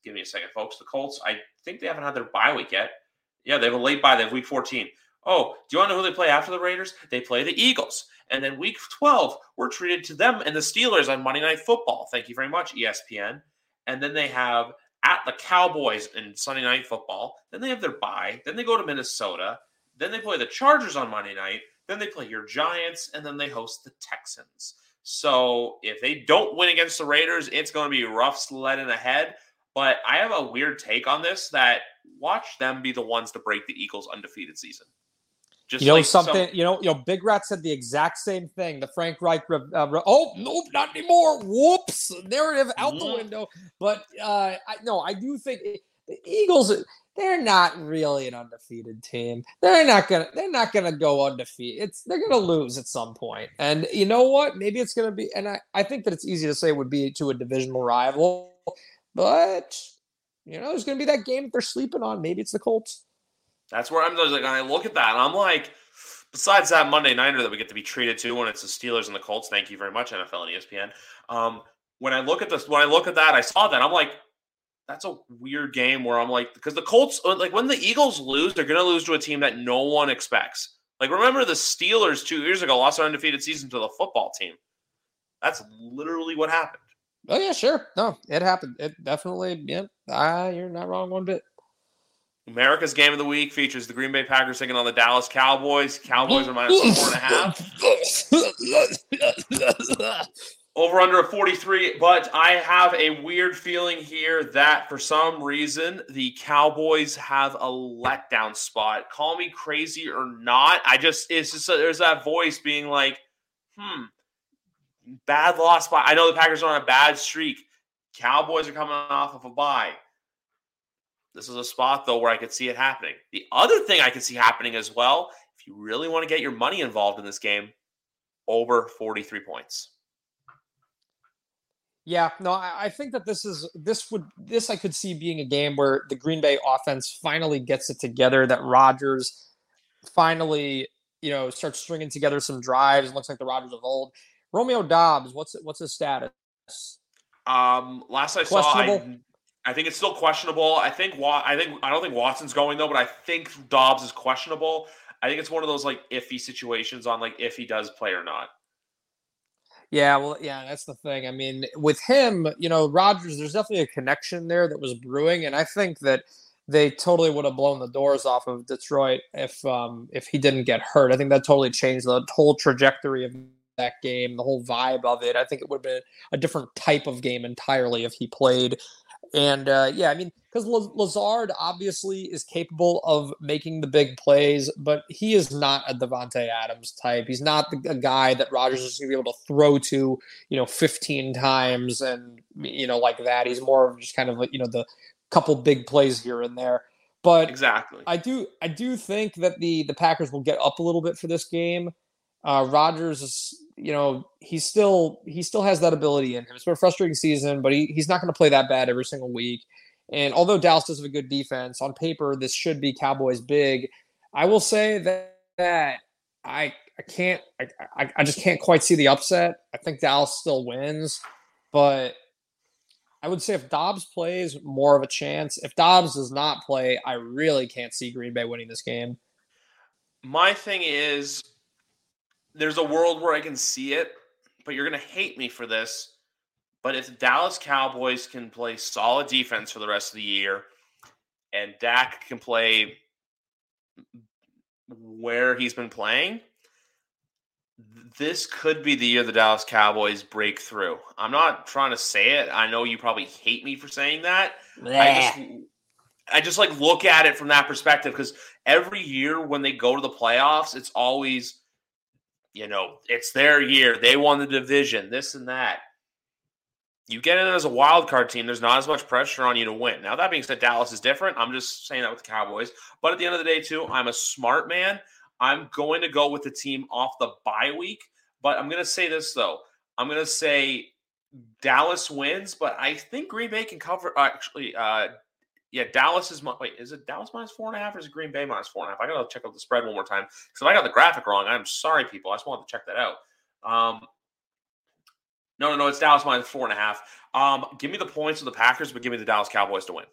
S1: give me a second, folks. The Colts, I think they haven't had their bye week yet. Yeah, they have a late bye. They have week fourteen. Oh, do you want to know who they play after the Raiders? They play the Eagles. And then week twelve, we're treated to them and the Steelers on Monday Night Football. Thank you very much, E S P N. And then they have at the Cowboys in Sunday Night Football. Then they have their bye. Then they go to Minnesota. Then they play the Chargers on Monday night. Then they play your Giants. And then they host the Texans. So if they don't win against the Raiders, it's going to be rough sledding ahead. But I have a weird take on this that watch them be the ones to break the Eagles' undefeated season. Just
S2: you know
S1: like
S2: something,
S1: some,
S2: you know, you know, Big Rat said the exact same thing. The Frank Reich, uh, oh nope, not anymore. Whoops, narrative out the window. But uh, I no, I do think the Eagles, they're not really an undefeated team. They're not gonna, they're not gonna go undefeated. It's they're gonna lose at some point. And you know what? Maybe it's gonna be. And I, I think that it's easy to say it would be to a divisional rival, but you know, there's gonna be that game that they're sleeping on. Maybe it's the Colts.
S1: That's where I'm like, I look at that and I'm like, besides that Monday nighter that we get to be treated to when it's the Steelers and the Colts, thank you very much, N F L and E S P N. Um, when I look at this, when I look at that, I saw that I'm like, that's a weird game where I'm like, because the Colts, like when the Eagles lose, they're going to lose to a team that no one expects. Like remember the Steelers two years ago lost their undefeated season to the football team. That's literally what happened.
S2: Oh yeah, sure. No, it happened. It definitely. Yeah, ah, you're not wrong one bit.
S1: America's Game of the Week features the Green Bay Packers taking on the Dallas Cowboys. Cowboys are minus four and a half. Over under a forty-three, but I have a weird feeling here that for some reason the Cowboys have a letdown spot. Call me crazy or not. I just, it's just, a, there's that voice being like, hmm, bad loss spot. I know the Packers are on a bad streak. Cowboys are coming off of a bye. This is a spot, though, where I could see it happening. The other thing I could see happening as well, if you really want to get your money involved in this game, over forty-three points.
S2: Yeah, no, I, I think that this is this would this I could see being a game where the Green Bay offense finally gets it together. That Rodgers finally, you know, starts stringing together some drives. It looks like the Rodgers of old. Romeo Doubs, what's what's his status?
S1: Um, last I saw, I. I think it's still questionable. I think I think I don't think Watson's going though, but I think Dobbs is questionable. I think it's one of those like iffy situations on like if he does play or not.
S2: Yeah, well, yeah, that's the thing. I mean, with him, you know, Rodgers, there's definitely a connection there that was brewing, and I think that they totally would have blown the doors off of Detroit if um, if he didn't get hurt. I think that totally changed the whole trajectory of that game, the whole vibe of it. I think it would have been a different type of game entirely if he played. And, uh, yeah, I mean, because Lazard obviously is capable of making the big plays, but he is not a Devontae Adams type. He's not the, a guy that Rodgers is going to be able to throw to, you know, fifteen times and, you know, like that. He's more of just kind of, you know, the couple big plays here and there. But
S1: exactly,
S2: I do I do think that the, the Packers will get up a little bit for this game. Uh, Rodgers is, you know, he's still he still has that ability in him. It's been a frustrating season, but he, he's not going to play that bad every single week. And although Dallas does have a good defense, on paper this should be Cowboys big. I will say that, that I I can't I, I I just can't quite see the upset. I think Dallas still wins, but I would say if Dobbs plays, more of a chance. If Dobbs does not play, I really can't see Green Bay winning this game.
S1: My thing is, there's a world where I can see it, but you're going to hate me for this. But if the Dallas Cowboys can play solid defense for the rest of the year and Dak can play where he's been playing, this could be the year the Dallas Cowboys break through. I'm not trying to say it. I know you probably hate me for saying that. I just, I just like look at it from that perspective because every year when they go to the playoffs, it's always, you know, it's their year. They won the division, this and that. You get in as a wild card team, there's not as much pressure on you to win. Now, that being said, Dallas is different. I'm just saying that with the Cowboys. But at the end of the day, too, I'm a smart man. I'm going to go with the team off the bye week. But I'm going to say this, though. I'm going to say Dallas wins, but I think Green Bay can cover. Actually, uh, yeah, Dallas is – wait, is it Dallas minus four and a half or is it Green Bay minus four and a half? I got to check out the spread one more time. Because if I got the graphic wrong, I'm sorry, people. I just wanted to check that out. Um, No, no, no. It's Dallas minus four and a half. Um, give me the points of the Packers, but give me the Dallas Cowboys to win.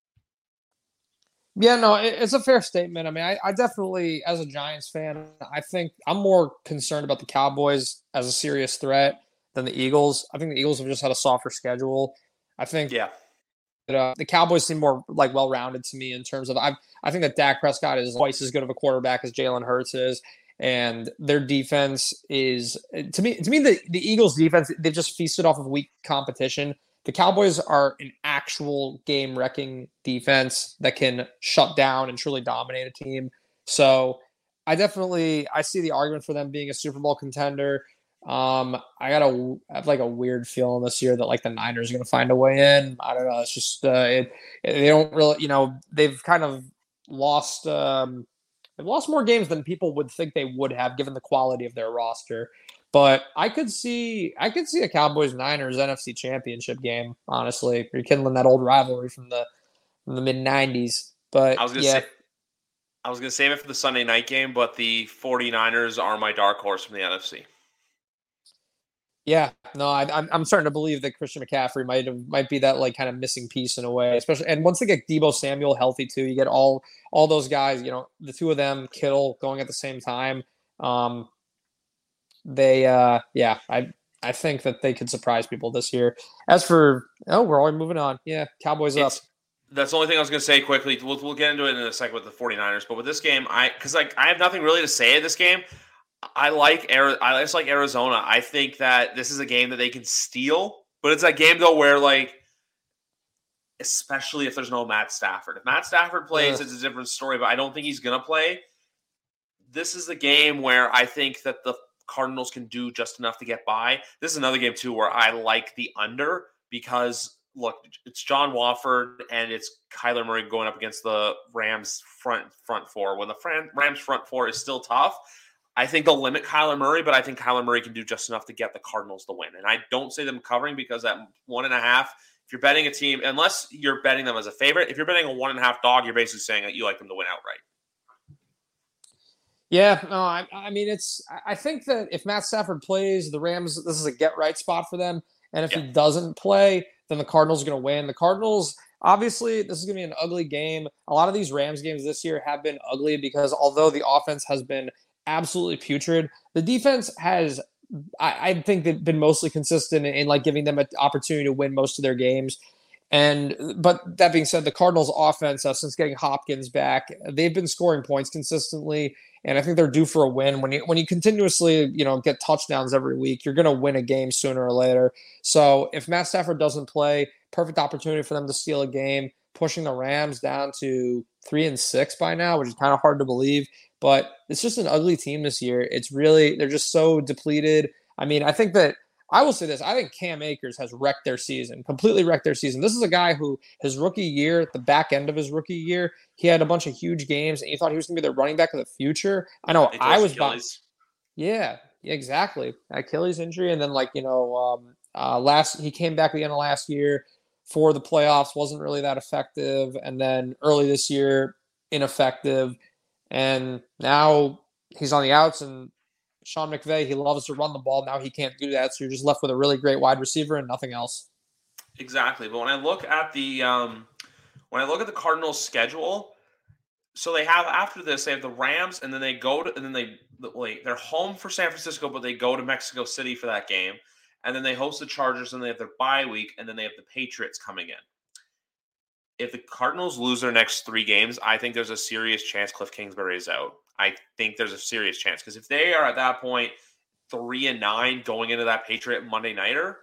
S2: Yeah, no, it, it's a fair statement. I mean, I, I definitely, as a Giants fan, I think I'm more concerned about the Cowboys as a serious threat than the Eagles. I think the Eagles have just had a softer schedule. I think
S1: Yeah.
S2: that, uh, the Cowboys seem more like well-rounded to me in terms of I I think that Dak Prescott is twice as good of a quarterback as Jalen Hurts is, and their defense is to me to me the, the Eagles defense, they've just feasted off of weak competition. The Cowboys are an actual game-wrecking defense that can shut down and truly dominate a team. So I definitely I see the argument for them being a Super Bowl contender. Um, I got a I have like a weird feeling this year that like the Niners are going to find a way in. I don't know. It's just uh, it, it they don't really, you know, they've kind of lost um they've lost more games than people would think they would have given the quality of their roster. But I could see I could see a Cowboys Niners N F C Championship game, honestly. Rekindling that old rivalry from the from the mid nineties. But
S1: I was gonna
S2: yeah.
S1: say I was gonna save it for the Sunday night game, but the 49ers are my dark horse from the N F C.
S2: Yeah, no, I, I'm I'm starting to believe that Christian McCaffrey might have might be that like kind of missing piece in a way, especially. And once they get Deebo Samuel healthy too, you get all all those guys. You know, the two of them, Kittle, going at the same time. Um, they, uh, yeah, I I think that they could surprise people this year. As for oh, we're already moving on. Yeah, Cowboys up.
S1: It's, that's the only thing I was going to say quickly. We'll, we'll get into it in a second with the 49ers. But with this game, I because like I have nothing really to say in this game. I like I just like Arizona. I think that this is a game that they can steal, but it's that game though where like, especially if there's no Matt Stafford. If Matt Stafford plays, Ugh. It's a different story. But I don't think he's going to play. This is the game where I think that the Cardinals can do just enough to get by. This is another game too where I like the under because. Look, it's John Wofford and it's Kyler Murray going up against the Rams front front four. When the Rams front four is still tough, I think they'll limit Kyler Murray, but I think Kyler Murray can do just enough to get the Cardinals to win. And I don't say them covering because at one and a half, if you're betting a team, unless you're betting them as a favorite, if you're betting a one and a half dog, you're basically saying that you like them to win outright.
S2: Yeah, no, I, I mean, it's. I think that if Matt Stafford plays, the Rams, this is a get right spot for them. And if yeah. he doesn't play, then the Cardinals are going to win. The Cardinals, obviously, this is going to be an ugly game. A lot of these Rams games this year have been ugly because although the offense has been absolutely putrid, the defense has, I, I think, they've been mostly consistent in, in like giving them an opportunity to win most of their games. And but that being said, the Cardinals' offense, uh, since getting Hopkins back, they've been scoring points consistently, and I think they're due for a win. When you when you continuously, you know, get touchdowns every week, you're going to win a game sooner or later. So if Matt Stafford doesn't play, perfect opportunity for them to steal a game, pushing the Rams down to three and six by now, which is kind of hard to believe. But it's just an ugly team this year. It's really they're just so depleted. I mean, I think that. I will say this. I think Cam Akers has wrecked their season, completely wrecked their season. This is a guy who his rookie year, at the back end of his rookie year, he had a bunch of huge games, and you thought he was going to be their running back of the future. I know I was about, yeah, exactly. Achilles injury, and then like you know, um, uh, last he came back at the end of last year for the playoffs, wasn't really that effective, and then early this year, ineffective, and now he's on the outs and. Sean McVay, he loves to run the ball. Now he can't do that, so you're just left with a really great wide receiver and nothing else.
S1: Exactly. But when I look at the um, when I look at the Cardinals' schedule, so they have after this they have the Rams, and then they go to and then they wait they're home for San Francisco, but they go to Mexico City for that game, and then they host the Chargers, and they have their bye week, and then they have the Patriots coming in. If the Cardinals lose their next three games, I think there's a serious chance Cliff Kingsbury is out. I think there's a serious chance because if they are at that point three and nine going into that Patriot Monday nighter,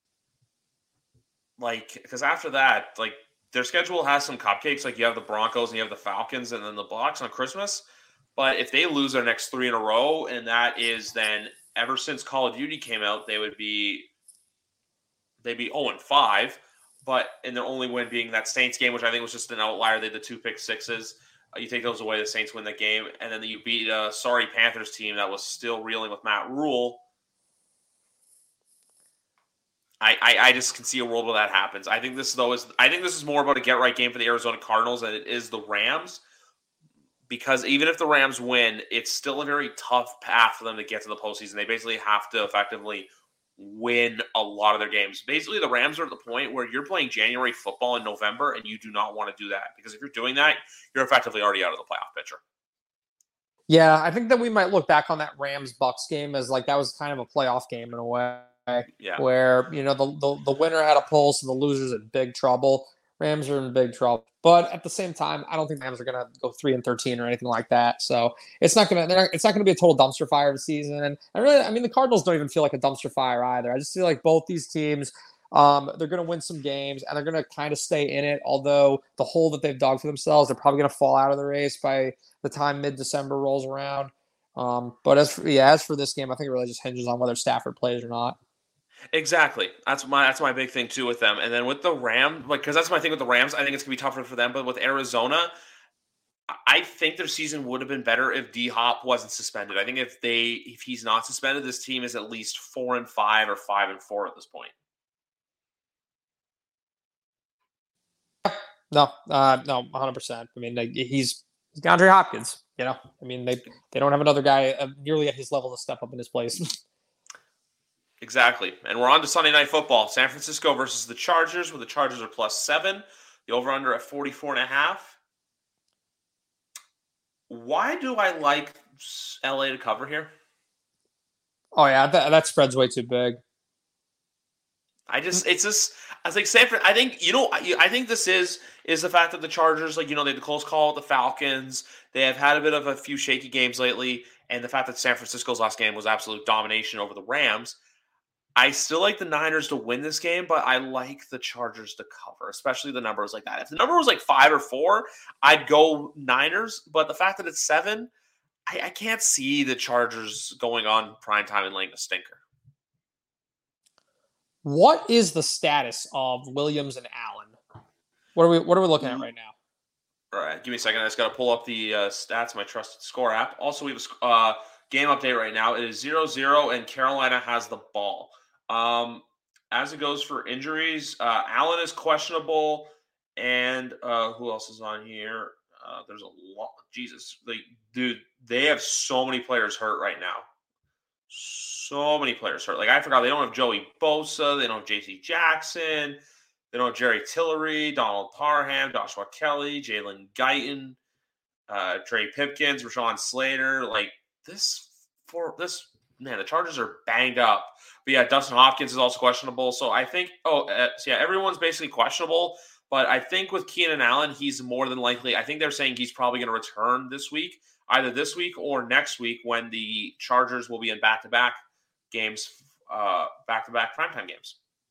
S1: like because after that, like their schedule has some cupcakes. Like you have the Broncos and you have the Falcons and then the Bucs on Christmas. But if they lose their next three in a row, and that is then ever since Call of Duty came out, they would be they'd be zero and five. But and their only win being that Saints game, which I think was just an outlier. They had the two pick sixes. Uh, you take those away, the Saints win that game, and then you beat a sorry Panthers team that was still reeling with Matt Rule. I, I, I just can see a world where that happens. I think this though is I think this is more about a get right game for the Arizona Cardinals than it is the Rams, because even if the Rams win, it's still a very tough path for them to get to the postseason. They basically have to effectively win a lot of their games. Basically, the Rams are at the point where you're playing January football in November, and you do not want to do that because if you're doing that, you're effectively already out of the playoff picture.
S2: Yeah, I think that we might look back on that Rams-Bucks game as like that was kind of a playoff game in a way.
S1: Yeah.
S2: Where, you know, the, the the winner had a pulse and the loser's in big trouble. Rams are in big trouble. But at the same time, I don't think the Rams are going to go three and thirteen or anything like that. So it's not going to it's not going to be a total dumpster fire of a season. And I really, I mean, the Cardinals don't even feel like a dumpster fire either. I just feel like both these teams, um, they're going to win some games and they're going to kind of stay in it. Although the hole that they've dug for themselves, they're probably going to fall out of the race by the time mid-December rolls around. Um, but as for, yeah, as for this game, I think it really just hinges on whether Stafford plays or not.
S1: Exactly. That's my that's my big thing too with them. And then with the Rams, like because that's my thing with the Rams, I think it's gonna be tougher for them. But with Arizona, I think their season would have been better if D Hop wasn't suspended. I think if they if he's not suspended, this team is at least four and five or five and four at this point.
S2: No, uh, no, one hundred percent. I mean, like, he's he's DeAndre Hopkins. You know, I mean, they they don't have another guy uh, nearly at his level to step up in his place.
S1: Exactly. And we're on to Sunday Night Football. San Francisco versus the Chargers, where the Chargers are plus seven. The over-under at forty-four and a half. Why do I like L A to cover here?
S2: Oh, yeah, that, that spread's way too big.
S1: I just, it's just, I was like, San Fran, I think, you know, I, I think this is, is the fact that the Chargers, like, you know, they had the close call with the Falcons. They have had a bit of a few shaky games lately. And the fact that San Francisco's last game was absolute domination over the Rams. I still like the Niners to win this game, but I like the Chargers to cover, especially the numbers like that. If the number was like five or four, I'd go Niners. But the fact that it's seven, I, I can't see the Chargers going on primetime and laying a stinker.
S2: What is the status of Williams and Allen? What are we What are we looking at right now?
S1: All right, give me a second. I just got to pull up the uh, stats, my trusted score app. Also, we have a uh, game update right now. It is zero zero, and Carolina has the ball. Um, as it goes for injuries, uh, Allen is questionable, and uh, who else is on here? Uh, there's a lot. Jesus, like, dude, they have so many players hurt right now. So many players hurt. Like, I forgot they don't have Joey Bosa, they don't have J C Jackson, they don't have Jerry Tillery, Donald Parham, Joshua Kelly, Jalen Guyton, uh, Trey Pipkins, Rashawn Slater. Like, this for this man, the Chargers are banged up. But yeah, Dustin Hopkins is also questionable. So I think, oh, uh, so yeah, everyone's basically questionable. But I think with Keenan Allen, he's more than likely. I think they're saying he's probably going to return this week, either this week or next week when the Chargers will be in back-to-back games, uh, back-to-back primetime games.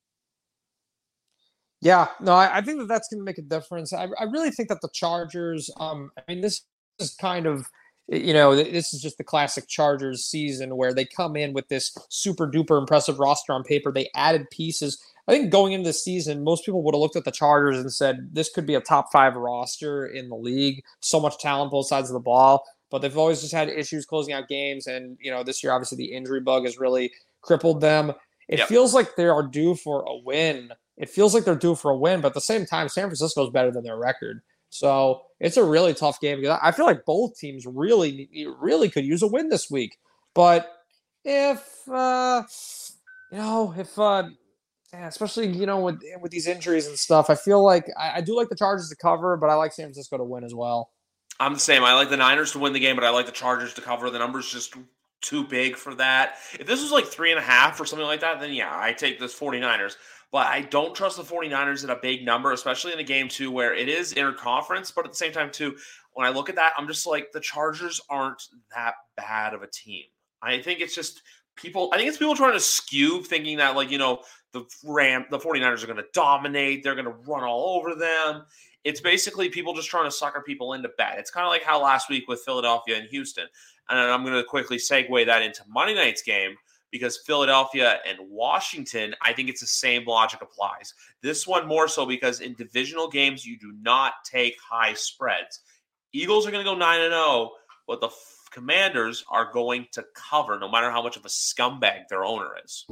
S2: Yeah, no, I, I think that that's going to make a difference. I, I really think that the Chargers, um, I mean, this is kind of, you know, this is just the classic Chargers season where they come in with this super duper impressive roster on paper. They added pieces. I think going into the season, most people would have looked at the Chargers and said, this could be a top five roster in the league. So much talent both sides of the ball, but they've always just had issues closing out games. And, you know, this year, obviously the injury bug has really crippled them. It
S1: Yep.
S2: feels like they are due for a win. It feels like they're due for a win, but at the same time, San Francisco is better than their record. So it's a really tough game because I feel like both teams really, really could use a win this week. But if, uh, you know, if, uh, yeah, especially, you know, with with these injuries and stuff, I feel like I, I do like the Chargers to cover, but I like San Francisco to win as well.
S1: I'm the same. I like the Niners to win the game, but I like the Chargers to cover. The number's just too big for that. If this was like three and a half or something like that, then yeah, I take this 49ers. But I don't trust the 49ers at a big number, especially in a game, too, where it is interconference. But at the same time, too, when I look at that, I'm just like, the Chargers aren't that bad of a team. I think it's just people – I think it's people trying to skew, thinking that, like, you know, the Ram, the 49ers are going to dominate. They're going to run all over them. It's basically people just trying to sucker people into bet. It's kind of like how last week with Philadelphia and Houston. And I'm going to quickly segue that into Monday night's game. Because Philadelphia and Washington, I think it's the same logic applies. This one more so because in divisional games, you do not take high spreads. Eagles are going to go nine and oh, but the f- Commanders are going to cover no matter how much of a scumbag their owner is.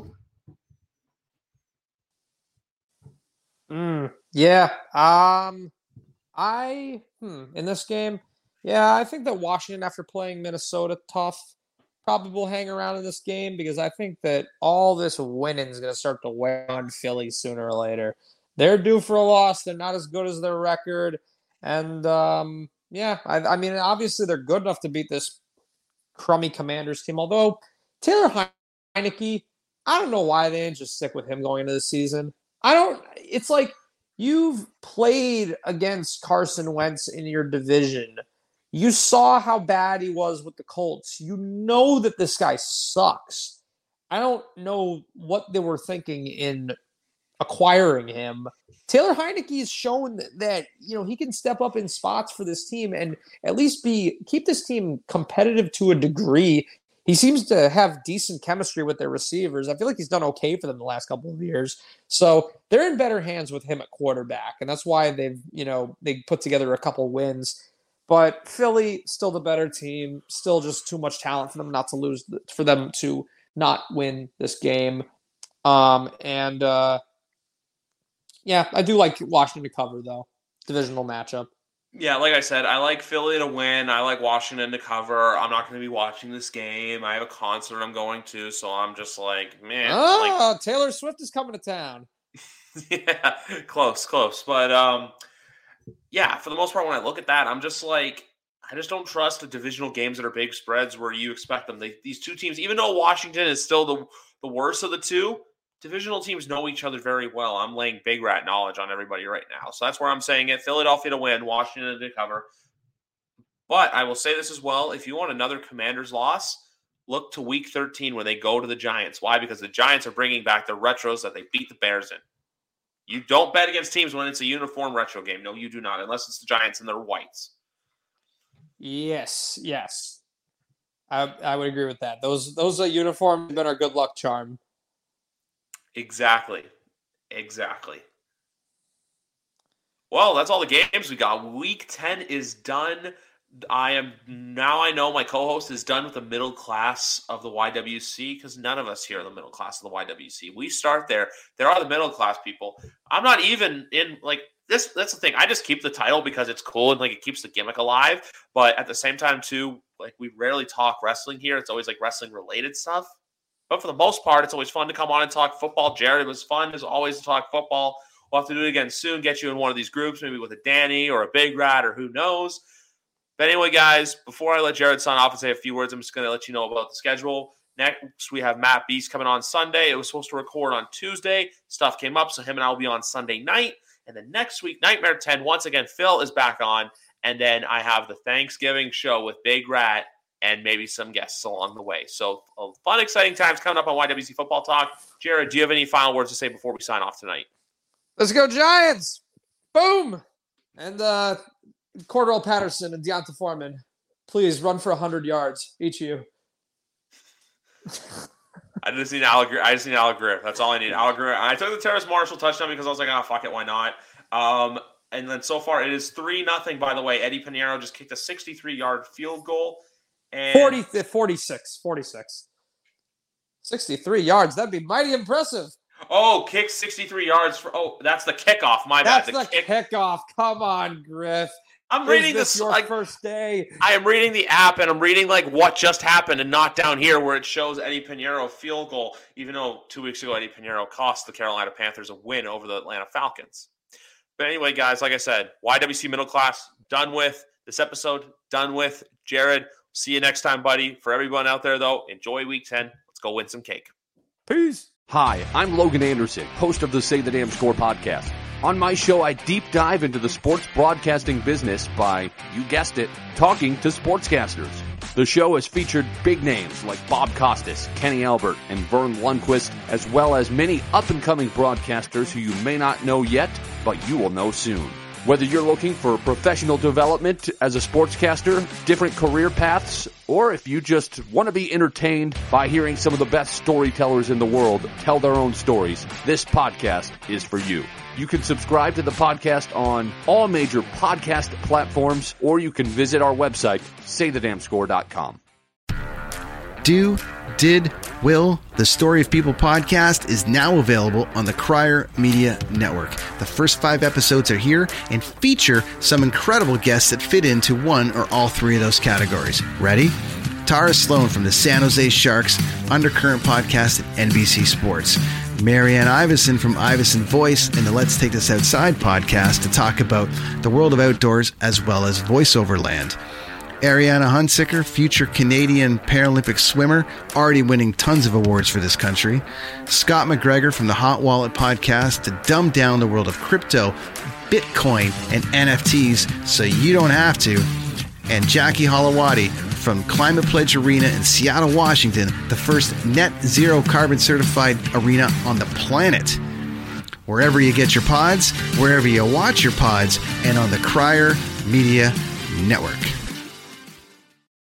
S2: Mm, yeah. Um, I, hmm, in this game, yeah, I think that Washington, after playing Minnesota tough, probably will hang around in this game because I think that all this winning is going to start to wear on Philly sooner or later. They're due for a loss. They're not as good as their record. And, um, yeah, I, I mean, obviously they're good enough to beat this crummy Commanders team. Although Taylor Heineke, I don't know why they didn't just stick with him going into the season. I don't – it's like you've played against Carson Wentz in your division. You saw how bad he was with the Colts. You know that this guy sucks. I don't know what they were thinking in acquiring him. Taylor Heineke has shown that, you know, he can step up in spots for this team and at least be keep this team competitive to a degree. He seems to have decent chemistry with their receivers. I feel like he's done okay for them the last couple of years. So they're in better hands with him at quarterback, and that's why they've, you know, they put together a couple wins. But Philly, still the better team, still just too much talent for them not to lose, for them to not win this game. Um, and, uh, yeah, I do like Washington to cover, though. Divisional matchup.
S1: Yeah, like I said, I like Philly to win. I like Washington to cover. I'm not going to be watching this game. I have a concert I'm going to, so I'm just like, man.
S2: Oh,
S1: like,
S2: Taylor Swift is coming to town.
S1: Yeah, close, close. But, um, yeah, for the most part, when I look at that, I'm just like, I just don't trust the divisional games that are big spreads where you expect them. They, these two teams, even though Washington is still the, the worst of the two, divisional teams know each other very well. I'm laying big rat knowledge on everybody right now. So that's where I'm saying it. Philadelphia to win, Washington to cover. But I will say this as well. If you want another Commanders loss, look to week thirteen when they go to the Giants. Why? Because the Giants are bringing back the retros that they beat the Bears in. You don't bet against teams when it's a uniform retro game. No, you do not, unless it's the Giants and they're whites.
S2: Yes, yes. I I would agree with that. Those those are uniforms have been our good luck charm.
S1: Exactly. Exactly. Well, that's all the games we got. Week ten is done. I am now I know my co-host is done with the middle class of the Y W C because none of us here are the middle class of the Y W C. We start there. There are the middle class people. I'm not even in like this. That's the thing. I just keep the title because it's cool and like it keeps the gimmick alive. But at the same time, too, like we rarely talk wrestling here. It's always like wrestling related stuff. But for the most part, it's always fun to come on and talk football. Jared, it was fun as always to talk football. We'll have to do it again soon. Get you in one of these groups, maybe with a Danny or a Big Rat or who knows. But anyway, guys, before I let Jared sign off and say a few words, I'm just going to let you know about the schedule. Next, we have Matt Beast coming on Sunday. It was supposed to record on Tuesday. Stuff came up, so him and I will be on Sunday night. And then next week, Nightmare ten, once again, Phil is back on. And then I have the Thanksgiving show with Big Rat and maybe some guests along the way. So uh, fun, exciting times coming up on Y W C Football Talk. Jared, do you have any final words to say before we sign off tonight?
S2: Let's go Giants! Boom! And uh, Cordell Patterson and Deonta Foreman, please run for one hundred yards, each of you.
S1: I just need Alec. I just need Alec Griff. That's all I need. Alec Griff. I took the Terrace Marshall touchdown because I was like, oh, fuck it, why not? Um, and then so far it is three nothing, by the way. Eddie Pinheiro just kicked a sixty-three-yard field goal. And
S2: forty, forty-six, forty-six. sixty-three yards. That'd be mighty impressive.
S1: Oh, kick sixty-three yards. for Oh, that's the kickoff. My
S2: that's
S1: bad.
S2: That's the, the kick- kickoff. Come on, Griff.
S1: I'm reading
S2: Is this,
S1: this
S2: your
S1: like
S2: first day.
S1: I am reading the app and I'm reading like what just happened and not down here where it shows Eddie Pinheiro field goal, even though two weeks ago Eddie Pinheiro cost the Carolina Panthers a win over the Atlanta Falcons. But anyway, guys, like I said, Y W C Middle Class done with this episode. Done with Jared. See you next time, buddy. For everyone out there, though, enjoy week ten. Let's go win some cake.
S2: Peace.
S3: Hi, I'm Logan Anderson, host of the Say the Damn Score podcast. On my show, I deep dive into the sports broadcasting business by, you guessed it, talking to sportscasters. The show has featured big names like Bob Costas, Kenny Albert, and Vern Lundquist, as well as many up-and-coming broadcasters who you may not know yet, but you will know soon. Whether you're looking for professional development as a sportscaster, different career paths, or if you just want to be entertained by hearing some of the best storytellers in the world tell their own stories, this podcast is for you. You can subscribe to the podcast on all major podcast platforms, or you can visit our website, say the damn score dot com.
S4: Do, Did, Will, the Story of People podcast is now available on the Crier Media Network. The first five episodes are here and feature some incredible guests that fit into one or all three of those categories. Ready? Tara Sloan from the San Jose Sharks Undercurrent podcast at N B C Sports, Marianne Iverson from Iverson Voice and the Let's Take This Outside podcast to talk about the world of outdoors as well as voiceover land, Ariana Hunsicker, future Canadian Paralympic swimmer, already winning tons of awards for this country, Scott McGregor from the Hot Wallet podcast to dumb down the world of crypto, Bitcoin, and N F Ts so you don't have to, and Jackie Holowati from Climate Pledge Arena in Seattle, Washington, the first net zero carbon certified arena on the planet. Wherever you get your pods, wherever you watch your pods, and on the Crier Media Network.